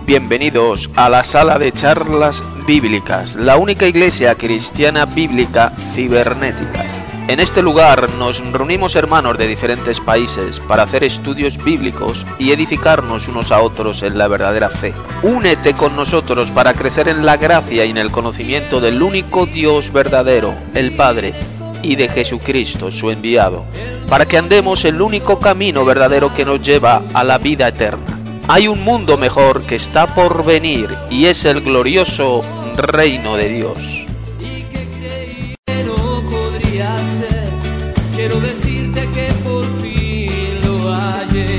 Bienvenidos a la sala de charlas bíblicas, la única iglesia cristiana bíblica cibernética. En este lugar nos reunimos hermanos de diferentes países para hacer estudios bíblicos y edificarnos unos a otros en la verdadera fe. Únete con nosotros para crecer en la gracia y en el conocimiento del único Dios verdadero, el Padre, y de Jesucristo, su enviado, para que andemos el único camino verdadero que nos lleva a la vida eterna. Hay un mundo mejor que está por venir y es el glorioso reino de Dios. Quiero decirte que por fin lo hallé.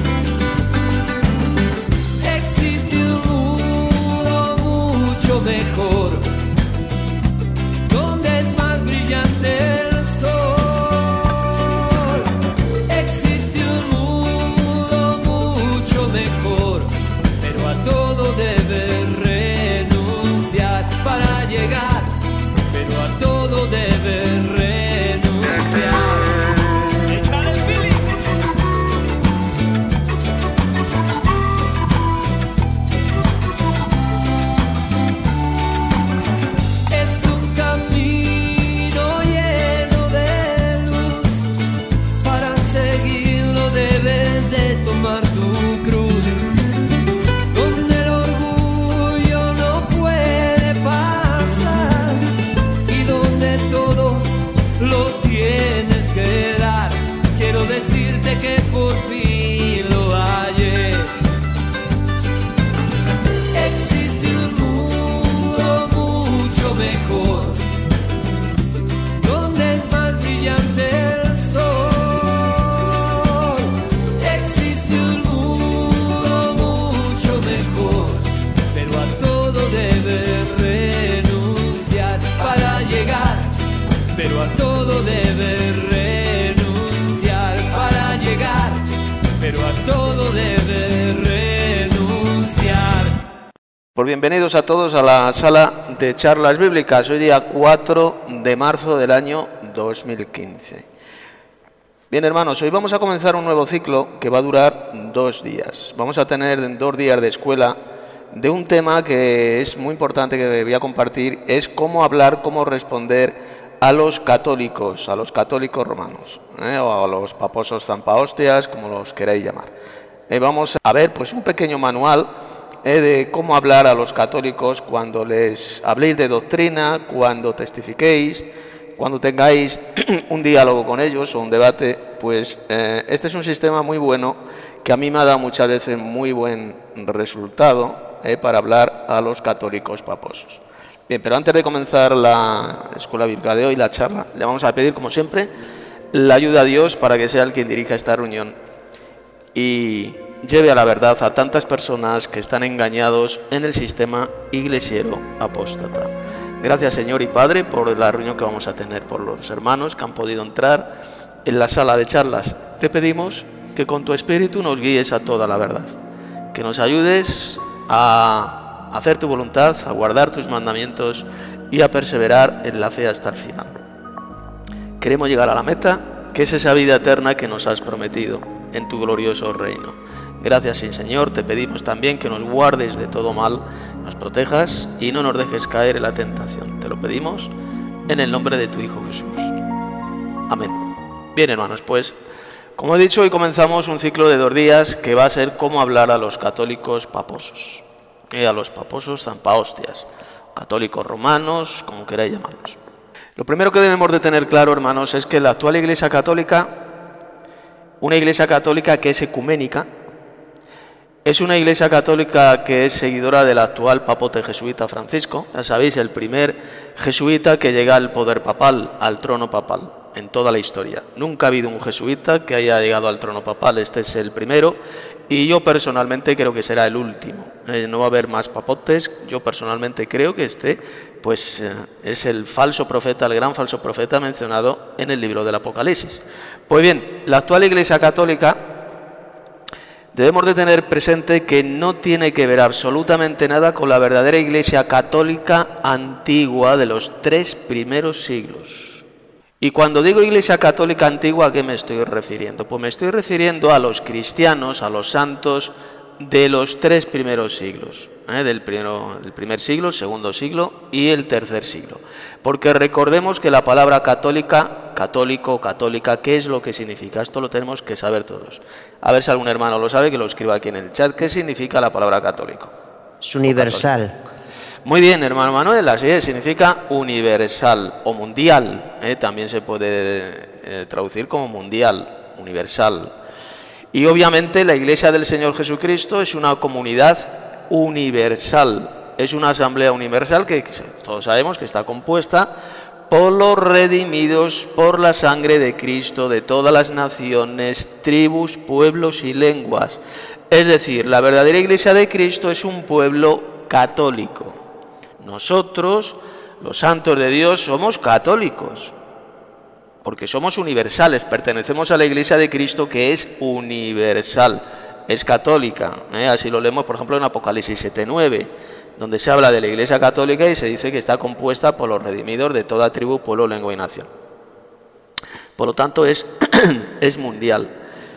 Existe un mundo mucho mejor, donde es más brillante el sol. Existe un mundo mucho mejor, pero a todo debes renunciar para llegar, pero a todo debes renunciar. Decirte que por fin lo hallé. Existe un mundo mucho mejor, donde es más brillante el sol. Existe un mundo mucho mejor, pero a todo debes renunciar para llegar, pero a todo debes pero a todo debe renunciar. Pues bienvenidos a todos a la sala de charlas bíblicas, hoy día 4 de marzo del año 2015. Bien hermanos, hoy vamos a comenzar un nuevo ciclo que va a durar 2 días. Vamos a tener 2 días de escuela de un tema que es muy importante que voy a compartir, es cómo hablar, cómo responder a los católicos romanos, o a los paposos zampahostias, como los queráis llamar. Vamos a ver pues un pequeño manual de cómo hablar a los católicos cuando les habléis de doctrina, cuando testifiquéis, cuando tengáis un diálogo con ellos o un debate. Pues este es un sistema muy bueno que a mí me ha dado muchas veces muy buen resultado para hablar a los católicos paposos. Bien, pero antes de comenzar la escuela bíblica de hoy, la charla, le vamos a pedir, como siempre, la ayuda a Dios para que sea el quien dirija esta reunión y lleve a la verdad a tantas personas que están engañados en el sistema iglesiero apóstata. Gracias, Señor y Padre, por la reunión que vamos a tener, por los hermanos que han podido entrar en la sala de charlas. Te pedimos que con tu Espíritu nos guíes a toda la verdad, que nos ayudes a hacer tu voluntad, a guardar tus mandamientos y a perseverar en la fe hasta el final. Queremos llegar a la meta, que es esa vida eterna que nos has prometido en tu glorioso reino. Gracias, sí, Señor, te pedimos también que nos guardes de todo mal, nos protejas y no nos dejes caer en la tentación. Te lo pedimos en el nombre de tu Hijo Jesús. Amén. Bien, hermanos, pues, como he dicho, hoy comenzamos un ciclo de 2 días que va a ser cómo hablar a los católicos paposos. A los paposos zampahostias, católicos romanos, como queráis llamarlos. Lo primero que debemos de tener claro, hermanos, es que la actual Iglesia Católica, una Iglesia Católica que es ecuménica, es una Iglesia Católica que es seguidora del actual papote jesuita Francisco. Ya sabéis, el primer jesuita que llega al poder papal, al trono papal, en toda la historia. Nunca ha habido un jesuita que haya llegado al trono papal, este es el primero. Y yo personalmente creo que será el último. No va a haber más papotes. Yo personalmente creo que este pues es el falso profeta, el gran falso profeta mencionado en el libro del Apocalipsis. Pues bien, la actual Iglesia Católica debemos de tener presente que no tiene que ver absolutamente nada con la verdadera Iglesia Católica antigua de los 3 primeros siglos. Y cuando digo Iglesia Católica antigua, ¿a qué me estoy refiriendo? Pues me estoy refiriendo a los cristianos, a los santos de los 3 primeros siglos, del primer siglo, el segundo siglo y el tercer siglo. Porque recordemos que la palabra católica, católico, católica, ¿qué es lo que significa? Esto lo tenemos que saber todos. A ver si algún hermano lo sabe, que lo escriba aquí en el chat. ¿Qué significa la palabra católico? Es universal. Muy bien, hermano Manuel, así es, significa universal o mundial, también se puede traducir como mundial, universal. Y obviamente la Iglesia del Señor Jesucristo es una comunidad universal, es una asamblea universal que todos sabemos que está compuesta por los redimidos por la sangre de Cristo de todas las naciones, tribus, pueblos y lenguas. Es decir, la verdadera Iglesia de Cristo es un pueblo católico. Nosotros, los santos de Dios, somos católicos, porque somos universales, pertenecemos a la Iglesia de Cristo que es universal, es católica. Así lo leemos, por ejemplo, en Apocalipsis 7:9, donde se habla de la Iglesia católica y se dice que está compuesta por los redimidos de toda tribu, pueblo, lengua y nación. Por lo tanto, es mundial.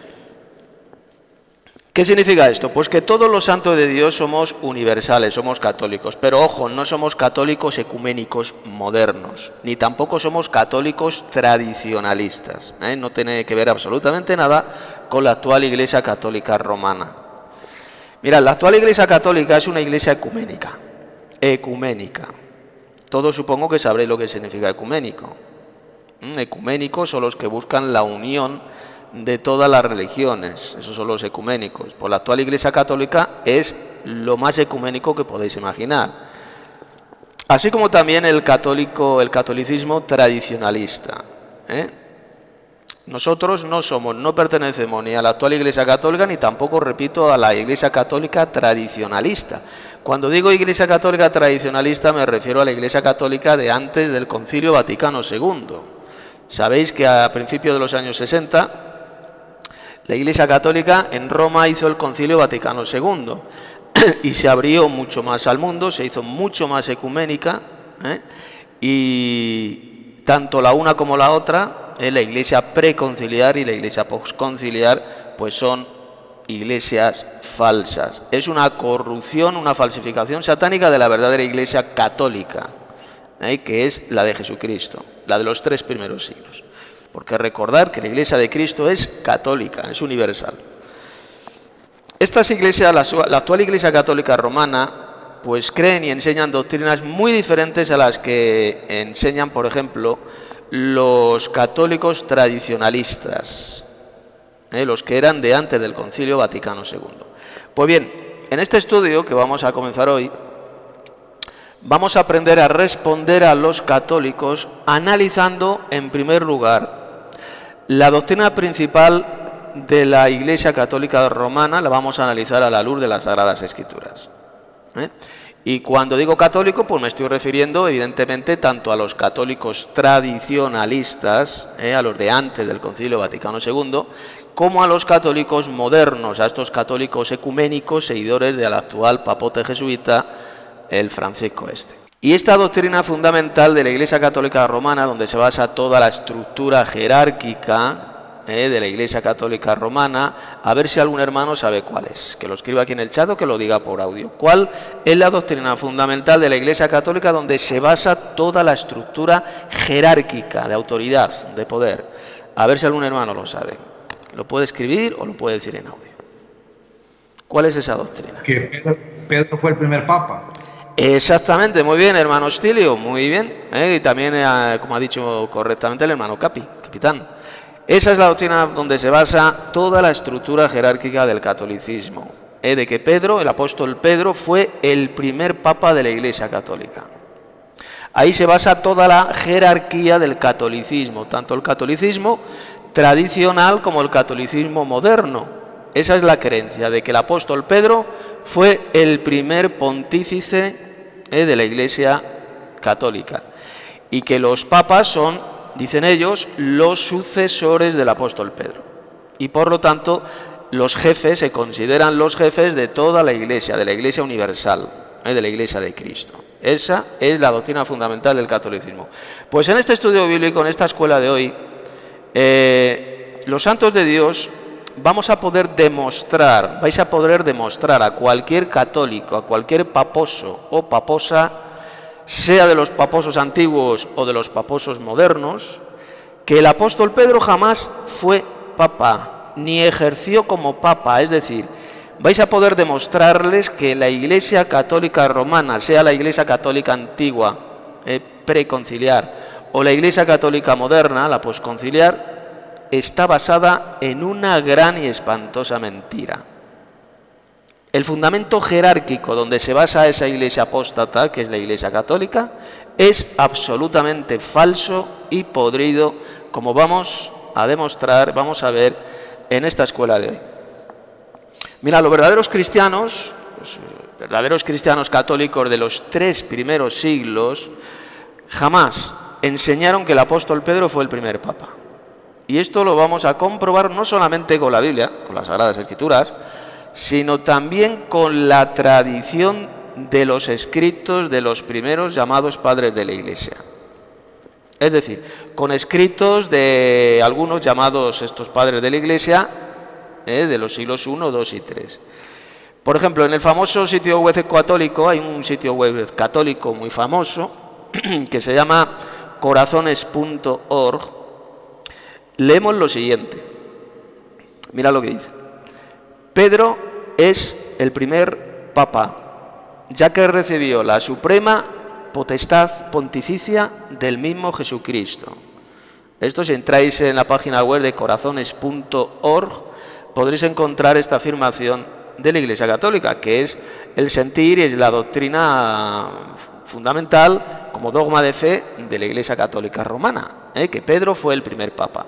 ¿Qué significa esto? Pues que todos los santos de Dios somos universales, somos católicos, pero ojo, no somos católicos ecuménicos modernos, ni tampoco somos católicos tradicionalistas, no tiene que ver absolutamente nada con la actual Iglesia Católica Romana. Mirad, la actual Iglesia Católica es una iglesia ecuménica. Todos supongo que sabréis lo que significa ecuménico. Ecuménicos son los que buscan la unión de todas las religiones, esos son los ecuménicos. Pues la actual Iglesia Católica es lo más ecuménico que podéis imaginar. Así como también el catolicismo tradicionalista. Nosotros no pertenecemos ni a la actual Iglesia Católica ni tampoco, repito, a la Iglesia Católica tradicionalista. Cuando digo Iglesia Católica tradicionalista me refiero a la Iglesia Católica de antes del Concilio Vaticano II. Sabéis que a principios de los años 60 la Iglesia Católica en Roma hizo el Concilio Vaticano II y se abrió mucho más al mundo, se hizo mucho más ecuménica, y tanto la una como la otra, la Iglesia preconciliar y la Iglesia posconciliar, pues son iglesias falsas. Es una corrupción, una falsificación satánica de la verdadera Iglesia católica, que es la de Jesucristo, la de los 3 primeros siglos. Porque recordar que la Iglesia de Cristo es católica, es universal. Estas iglesias, la actual Iglesia Católica Romana, pues creen y enseñan doctrinas muy diferentes a las que enseñan, por ejemplo, los católicos tradicionalistas, los que eran de antes del Concilio Vaticano II. Pues bien, en este estudio que vamos a comenzar hoy, vamos a aprender a responder a los católicos analizando, en primer lugar, la doctrina principal de la Iglesia Católica Romana. La vamos a analizar a la luz de las Sagradas Escrituras. Y cuando digo católico, pues me estoy refiriendo evidentemente tanto a los católicos tradicionalistas, a los de antes del Concilio Vaticano II, como a los católicos modernos, a estos católicos ecuménicos, seguidores del actual papote jesuita, el Francisco este. Y esta doctrina fundamental de la Iglesia Católica Romana, donde se basa toda la estructura jerárquica de la Iglesia Católica Romana, a ver si algún hermano sabe cuál es, que lo escriba aquí en el chat o que lo diga por audio. ¿Cuál es la doctrina fundamental de la Iglesia Católica donde se basa toda la estructura jerárquica de autoridad, de poder? A ver si algún hermano lo sabe. Lo puede escribir o lo puede decir en audio. ¿Cuál es esa doctrina? Que Pedro fue el primer papa. Exactamente, muy bien, hermano Hostilio, muy bien. Y también, como ha dicho correctamente el hermano capitán. Esa es la doctrina donde se basa toda la estructura jerárquica del catolicismo. De que Pedro, el apóstol Pedro, fue el primer papa de la Iglesia Católica. Ahí se basa toda la jerarquía del catolicismo, tanto el catolicismo tradicional como el catolicismo moderno. Esa es la creencia de que el apóstol Pedro fue el primer pontífice de la Iglesia Católica y que los papas son, dicen ellos, los sucesores del apóstol Pedro y por lo tanto los jefes se consideran los jefes de toda la Iglesia, de la Iglesia universal, de la Iglesia de Cristo. Esa es la doctrina fundamental del catolicismo. Pues en este estudio bíblico, en esta escuela de hoy, los santos de Dios vamos a poder demostrar, vais a poder demostrar a cualquier católico, a cualquier paposo o paposa, sea de los paposos antiguos o de los paposos modernos, que el apóstol Pedro jamás fue papa, ni ejerció como papa. Es decir, vais a poder demostrarles que la Iglesia Católica Romana, sea la Iglesia Católica antigua, preconciliar, o la Iglesia Católica moderna, la posconciliar, está basada en una gran y espantosa mentira. El fundamento jerárquico donde se basa esa Iglesia apóstata, que es la Iglesia Católica, es absolutamente falso y podrido, como vamos a demostrar, vamos a ver en esta escuela de hoy. Mira, los verdaderos cristianos católicos de los 3 primeros siglos, jamás enseñaron que el apóstol Pedro fue el primer papa. Y esto lo vamos a comprobar no solamente con la Biblia, con las Sagradas Escrituras, sino también con la tradición de los escritos de los primeros llamados padres de la Iglesia. Es decir, con escritos de algunos llamados estos padres de la Iglesia, de los siglos I, II y III. Por ejemplo, en el famoso sitio web católico, hay un sitio web católico muy famoso que se llama corazones.org. Leemos lo siguiente. Mira lo que dice. Pedro es el primer papa, ya que recibió la suprema potestad pontificia del mismo Jesucristo. Esto, si entráis en la página web de corazones.org, podréis encontrar esta afirmación de la Iglesia Católica, que es el sentir y es la doctrina fundamental como dogma de fe de la Iglesia Católica Romana, que Pedro fue el primer papa.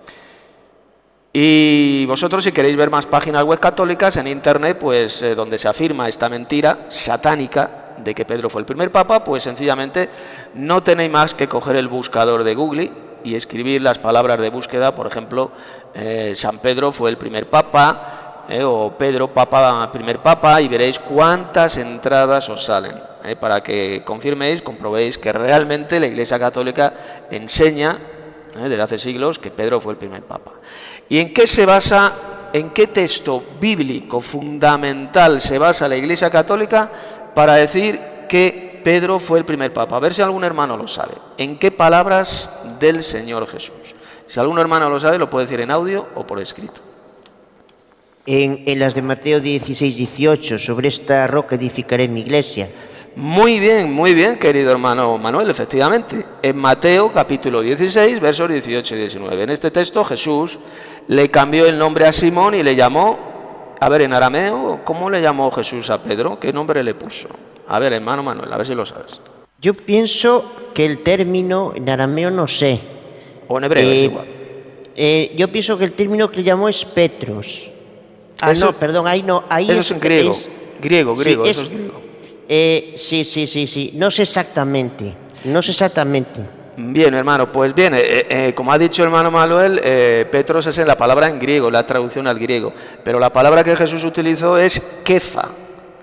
Y vosotros, si queréis ver más páginas web católicas en internet, pues donde se afirma esta mentira satánica de que Pedro fue el primer papa, pues sencillamente no tenéis más que coger el buscador de Google y escribir las palabras de búsqueda, por ejemplo, San Pedro fue el primer papa, o Pedro papa, primer papa, y veréis cuántas entradas os salen, para que confirméis, comprobéis que realmente la Iglesia Católica enseña desde hace siglos que Pedro fue el primer papa. ¿Y en qué se basa, en qué texto bíblico fundamental se basa la Iglesia Católica para decir que Pedro fue el primer papa? A ver si algún hermano lo sabe. ¿En qué palabras del Señor Jesús? Si algún hermano lo sabe, lo puede decir en audio o por escrito. En las de Mateo 16, 18, sobre esta roca edificaré mi iglesia. Muy bien, querido hermano Manuel, efectivamente. En Mateo capítulo 16, versos 18 y 19. En este texto Jesús le cambió el nombre a Simón y le llamó, a ver, en arameo, ¿cómo le llamó Jesús a Pedro? ¿Qué nombre le puso? A ver, hermano Manuel, a ver si lo sabes. Yo pienso que el término, en arameo no sé. O en hebreo, es igual. Yo pienso que el término que le llamó es Petros. Eso, no, perdón, ahí no. Ahí eso es en griego. Griego, sí, eso es griego. Sí. No sé exactamente. Bien, hermano, pues bien, como ha dicho hermano Manuel, Petros es en la palabra en griego, la traducción al griego, pero la palabra que Jesús utilizó es kefa,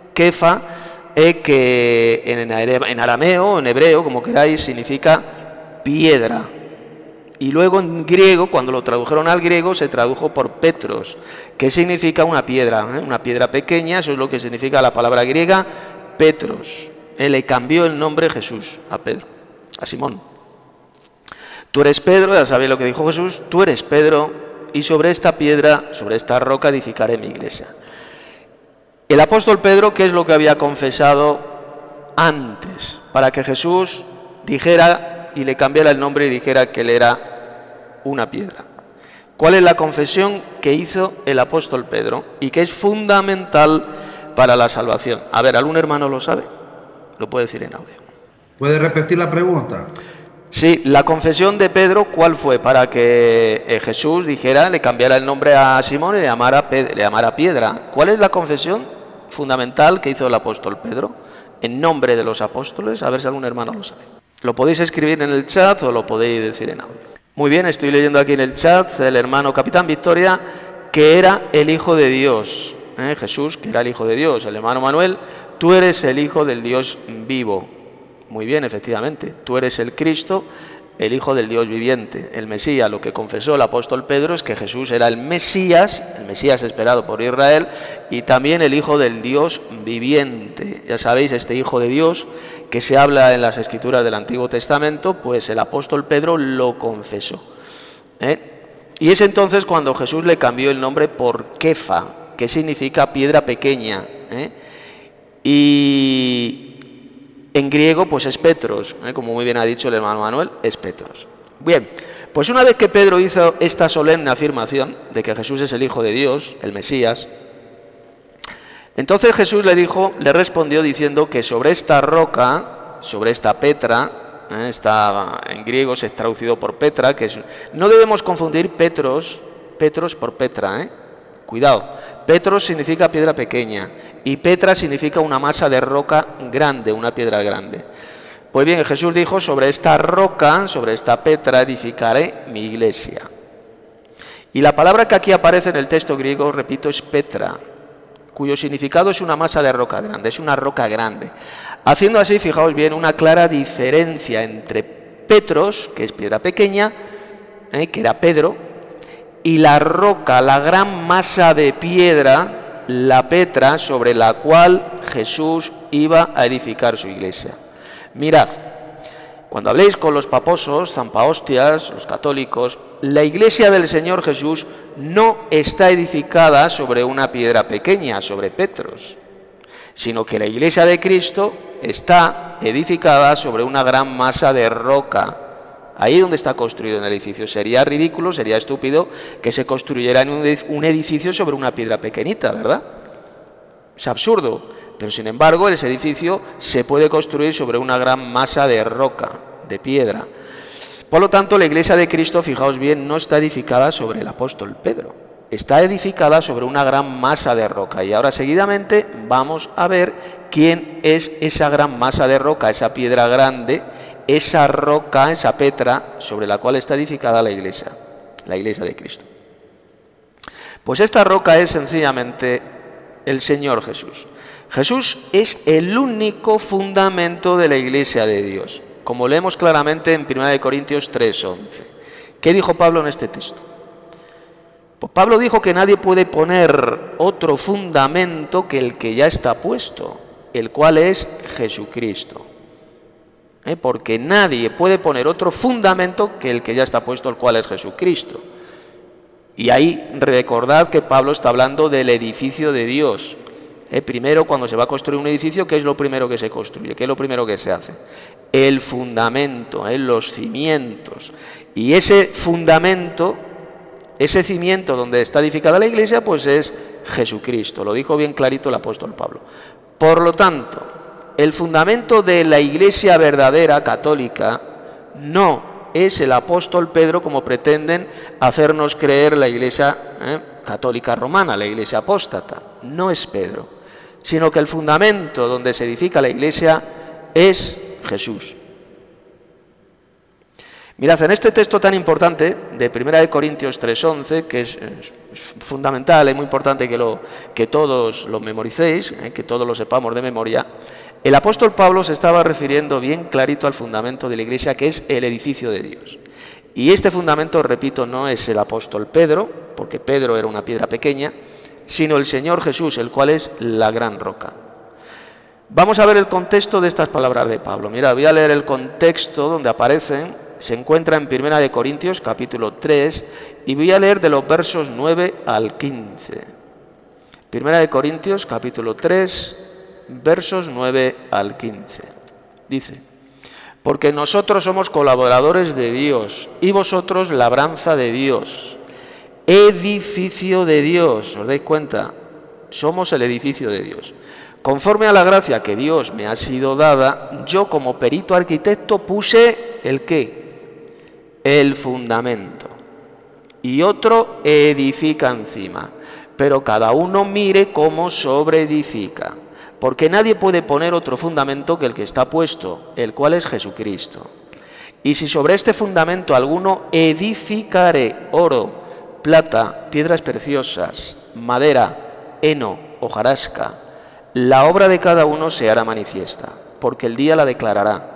que en arameo, en hebreo, como queráis, significa piedra. Y luego en griego, cuando lo tradujeron al griego, se tradujo por Petros, que significa una piedra pequeña. Eso es lo que significa la palabra griega Petros. Él le cambió el nombre Jesús a Pedro, a Simón. Tú eres Pedro, ya sabéis lo que dijo Jesús, tú eres Pedro, y sobre esta piedra, sobre esta roca edificaré mi iglesia. El apóstol Pedro, ¿qué es lo que había confesado antes? Para que Jesús dijera y le cambiara el nombre y dijera que él era una piedra. ¿Cuál es la confesión que hizo el apóstol Pedro y que es fundamental para la salvación? A ver, ¿algún hermano lo sabe? Lo puede decir en audio. ¿Puede repetir la pregunta? Sí, la confesión de Pedro, ¿cuál fue? Para que Jesús dijera, le cambiara el nombre a Simón y le llamara piedra. ¿Cuál es la confesión fundamental que hizo el apóstol Pedro en nombre de los apóstoles? A ver si algún hermano lo sabe. Lo podéis escribir en el chat o lo podéis decir en audio. Muy bien, estoy leyendo aquí en el chat el hermano Capitán Victoria, que era el Hijo de Dios. Jesús, que era el Hijo de Dios. El hermano Manuel, tú eres el Hijo del Dios vivo. Muy bien, efectivamente. Tú eres el Cristo, el Hijo del Dios viviente, el Mesías. Lo que confesó el apóstol Pedro es que Jesús era el Mesías esperado por Israel, y también el Hijo del Dios viviente. Ya sabéis, este Hijo de Dios que se habla en las Escrituras del Antiguo Testamento, pues el apóstol Pedro lo confesó. Y es entonces cuando Jesús le cambió el nombre por Kefa, que significa piedra pequeña, y en griego pues es Petros, como muy bien ha dicho el hermano Manuel, es Petros. Bien, pues una vez que Pedro hizo esta solemne afirmación de que Jesús es el Hijo de Dios, el Mesías, entonces Jesús le respondió diciendo que sobre esta roca, sobre esta Petra, en griego se ha traducido por Petra, no debemos confundir Petros por Petra, cuidado. Petros significa piedra pequeña y Petra significa una masa de roca grande, una piedra grande. Pues bien, Jesús dijo: sobre esta roca, sobre esta Petra, edificaré mi iglesia. Y la palabra que aquí aparece en el texto griego, repito, es Petra, cuyo significado es una masa de roca grande, es una roca grande. Haciendo así, fijaos bien, una clara diferencia entre Petros, que es piedra pequeña, que era Pedro, y la roca, la gran masa de piedra, la Petra, sobre la cual Jesús iba a edificar su iglesia. Mirad, cuando habléis con los paposos, zampahostias, los católicos, la iglesia del Señor Jesús no está edificada sobre una piedra pequeña, sobre Petros, sino que la iglesia de Cristo está edificada sobre una gran masa de roca. Ahí donde está construido el edificio. Sería ridículo, sería estúpido que se construyera un edificio sobre una piedra pequeñita, ¿verdad? Es absurdo, pero sin embargo ese edificio se puede construir sobre una gran masa de roca, de piedra. Por lo tanto, la iglesia de Cristo, fijaos bien, no está edificada sobre el apóstol Pedro, está edificada sobre una gran masa de roca. Y ahora seguidamente vamos a ver quién es esa gran masa de roca, esa piedra grande, esa roca, esa Petra, sobre la cual está edificada la iglesia de Cristo. Pues esta roca es sencillamente el Señor Jesús. Jesús es el único fundamento de la iglesia de Dios, como leemos claramente en 1 Corintios 3:11. ¿Qué dijo Pablo en este texto? Pues Pablo dijo que nadie puede poner otro fundamento que el que ya está puesto, el cual es Jesucristo. Porque nadie puede poner otro fundamento que el que ya está puesto, el cual es Jesucristo. Y ahí recordad que Pablo está hablando del edificio de Dios. Primero, cuando se va a construir un edificio, ¿qué es lo primero que se construye? ¿Qué es lo primero que se hace? El fundamento, los cimientos. Y ese fundamento, ese cimiento donde está edificada la iglesia, pues es Jesucristo. Lo dijo bien clarito el apóstol Pablo. Por lo tanto, el fundamento de la iglesia verdadera, católica, no es el apóstol Pedro, como pretenden hacernos creer la iglesia católica romana, la iglesia apóstata. No es Pedro, sino que el fundamento donde se edifica la iglesia es Jesús. Mirad, en este texto tan importante de 1 Corintios 3:11, que es fundamental, es muy importante que todos lo memoricéis, que todos lo sepamos de memoria, el apóstol Pablo se estaba refiriendo bien clarito al fundamento de la iglesia, que es el edificio de Dios. Y este fundamento, repito, no es el apóstol Pedro, porque Pedro era una piedra pequeña, sino el Señor Jesús, el cual es la gran roca. Vamos a ver el contexto de estas palabras de Pablo. Mira, voy a leer el contexto donde aparecen. Se encuentra en 1 Corintios, capítulo 3, y voy a leer de los versos 9 al 15. 1 Corintios, capítulo 3, versos 9 al 15. Dice: porque nosotros somos colaboradores de Dios, y vosotros labranza de Dios, edificio de Dios. ¿Os dais cuenta? Somos el edificio de Dios. Conforme a la gracia que Dios me ha sido dada, yo como perito arquitecto puse ¿el qué? El fundamento. Y otro edifica encima. Pero cada uno mire cómo sobreedifica. Porque nadie puede poner otro fundamento que el que está puesto, el cual es Jesucristo. Y si sobre este fundamento alguno edificare oro, plata, piedras preciosas, madera, heno, hojarasca, la obra de cada uno se hará manifiesta, porque el día la declarará,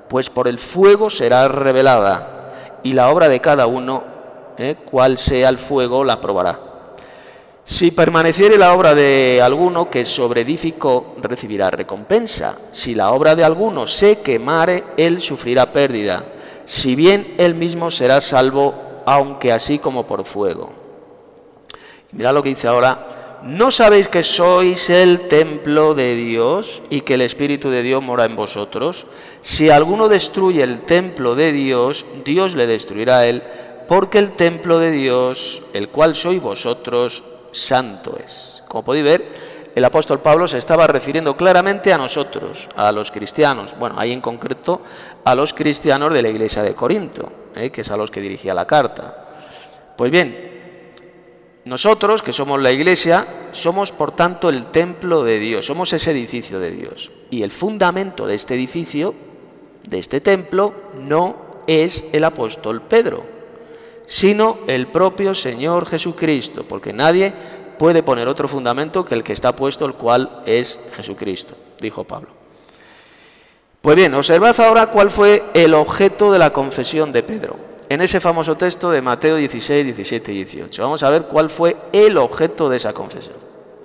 pues por el fuego será revelada, y la obra de cada uno, cual sea el fuego, la probará. Si permaneciere la obra de alguno que sobreedificó, recibirá recompensa. Si la obra de alguno se quemare, él sufrirá pérdida, si bien él mismo será salvo, aunque así como por fuego. Y mirad lo que dice ahora: ¿no sabéis que sois el templo de Dios y que el Espíritu de Dios mora en vosotros? Si alguno destruye el templo de Dios, Dios le destruirá a él, porque el templo de Dios, el cual sois vosotros, santo es. Como podéis ver, el apóstol Pablo se estaba refiriendo claramente a nosotros, a los cristianos, bueno, ahí en concreto a los cristianos de la iglesia de Corinto, que es a los que dirigía la carta. Pues bien, nosotros, que somos la iglesia, somos por tanto el templo de Dios, somos ese edificio de Dios. Y el fundamento de este edificio, de este templo, no es el apóstol Pedro, sino el propio Señor Jesucristo, porque nadie puede poner otro fundamento que el que está puesto, el cual es Jesucristo, dijo Pablo. Pues bien, observad ahora cuál fue el objeto de la confesión de Pedro, en ese famoso texto de Mateo 16, 17 y 18. Vamos a ver cuál fue el objeto de esa confesión.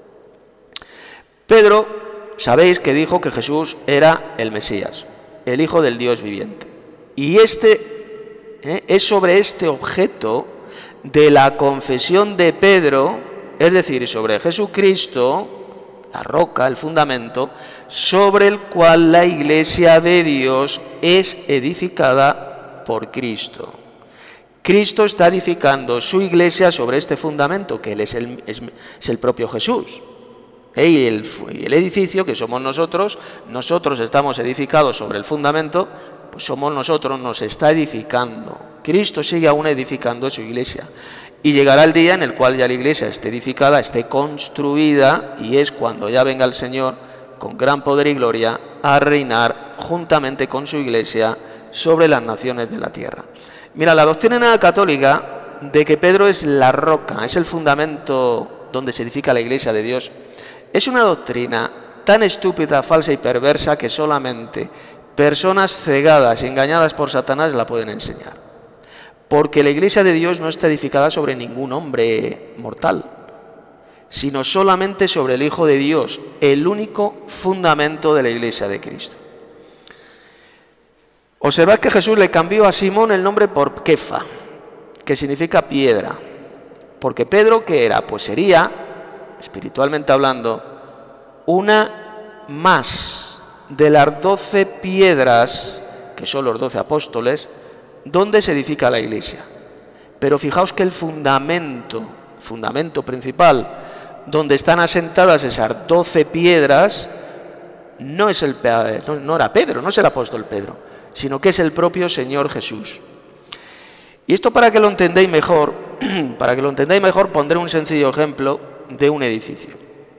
Pedro, sabéis que dijo que Jesús era el Mesías, el Hijo del Dios viviente. Y es sobre este objeto de la confesión de Pedro, es decir, sobre Jesucristo, la roca, el fundamento, sobre el cual la iglesia de Dios es edificada por Cristo. Cristo está edificando su iglesia sobre este fundamento, que Él es el propio Jesús. Y el edificio, que somos nosotros estamos edificados sobre el fundamento, pues somos nosotros, nos está edificando. Cristo sigue aún edificando su iglesia. Y llegará el día en el cual ya la iglesia esté edificada, esté construida, y es cuando ya venga el Señor con gran poder y gloria a reinar juntamente con su iglesia sobre las naciones de la tierra. Mira, la doctrina católica de que Pedro es la roca, es el fundamento donde se edifica la iglesia de Dios, es una doctrina tan estúpida, falsa y perversa que solamente personas cegadas y engañadas por Satanás la pueden enseñar. Porque la iglesia de Dios no está edificada sobre ningún hombre mortal, sino solamente sobre el Hijo de Dios, el único fundamento de la iglesia de Cristo. Observad que Jesús le cambió a Simón el nombre por Kefa, que significa piedra. Porque Pedro, ¿qué era? Pues sería, espiritualmente hablando, una más de las 12 piedras, que son los 12 apóstoles, donde se edifica la iglesia. Pero fijaos que el fundamento principal, donde están asentadas esas 12 piedras, no era Pedro, no es el apóstol Pedro, sino que es el propio Señor Jesús. Y esto para que lo entendáis mejor, pondré un sencillo ejemplo de un edificio.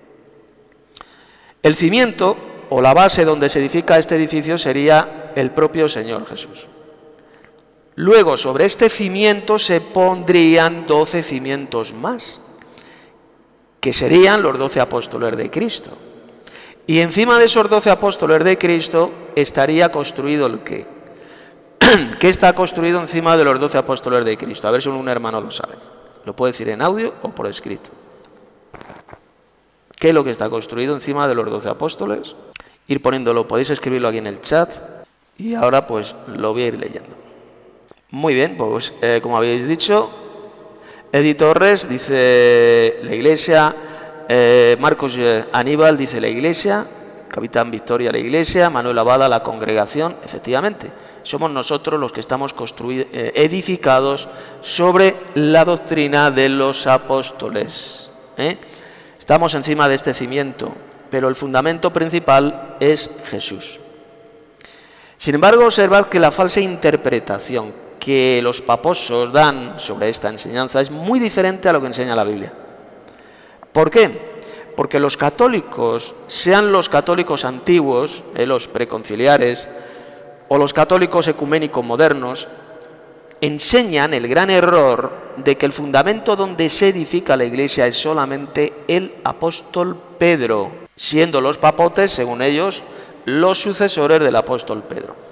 El cimiento o la base donde se edifica este edificio sería el propio Señor Jesús. Luego, sobre este cimiento se pondrían 12 cimientos más, que serían los 12 apóstoles de Cristo. Y encima de esos 12 apóstoles de Cristo estaría construido el qué. ¿Qué está construido encima de los 12 apóstoles de Cristo? A ver si un hermano lo sabe. Lo puede decir en audio o por escrito. ¿Qué es lo que está construido encima de los 12 apóstoles? Ir poniéndolo, podéis escribirlo aquí en el chat. Y ahora pues lo voy a ir leyendo. Muy bien, pues como habéis dicho, Edi Torres dice la iglesia, Marcos Aníbal dice la iglesia, Capitán Victoria la iglesia, Manuel Abada la congregación. Efectivamente, somos nosotros los que estamos edificados sobre la doctrina de los apóstoles. Estamos encima de este cimiento, pero el fundamento principal es Jesús. Sin embargo, observad que la falsa interpretación que los paposos dan sobre esta enseñanza es muy diferente a lo que enseña la Biblia. ¿Por qué? Porque los católicos, sean los católicos antiguos, los preconciliares, o los católicos ecuménicos modernos, enseñan el gran error de que el fundamento donde se edifica la iglesia es solamente el apóstol Pedro, siendo los papotes, según ellos, los sucesores del apóstol Pedro.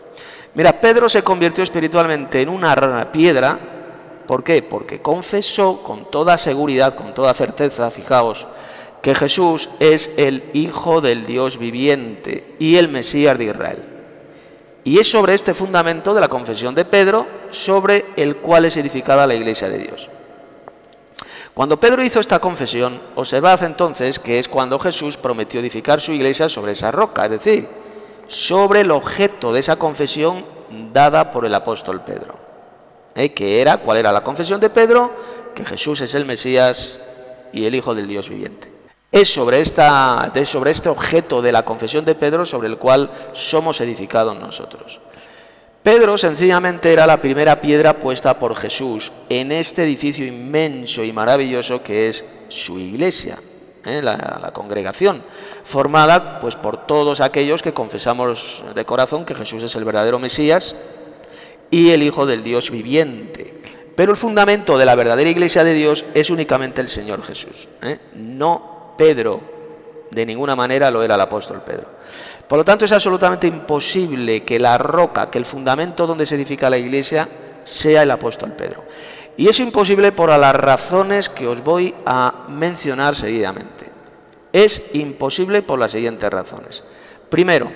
Mira, Pedro se convirtió espiritualmente en una piedra. ¿Por qué? Porque confesó con toda seguridad, con toda certeza, fijaos, que Jesús es el Hijo del Dios viviente y el Mesías de Israel. Y es sobre este fundamento de la confesión de Pedro sobre el cual es edificada la Iglesia de Dios. Cuando Pedro hizo esta confesión, observad entonces que es cuando Jesús prometió edificar su iglesia sobre esa roca, es decir, sobre el objeto de esa confesión dada por el apóstol Pedro. ¿Cuál era la confesión de Pedro? Que Jesús es el Mesías y el Hijo del Dios viviente. Es sobre este objeto de la confesión de Pedro sobre el cual somos edificados nosotros. Pedro sencillamente era la primera piedra puesta por Jesús en este edificio inmenso y maravilloso que es su iglesia, la congregación, formada pues por todos aquellos que confesamos de corazón que Jesús es el verdadero Mesías y el Hijo del Dios viviente. Pero el fundamento de la verdadera iglesia de Dios es únicamente el Señor Jesús, no Pedro, de ninguna manera lo era el apóstol Pedro. Por lo tanto, es absolutamente imposible que la roca, que el fundamento donde se edifica la iglesia, sea el apóstol Pedro. Y es imposible por las razones que os voy a mencionar seguidamente. Es imposible por las siguientes razones. Primero,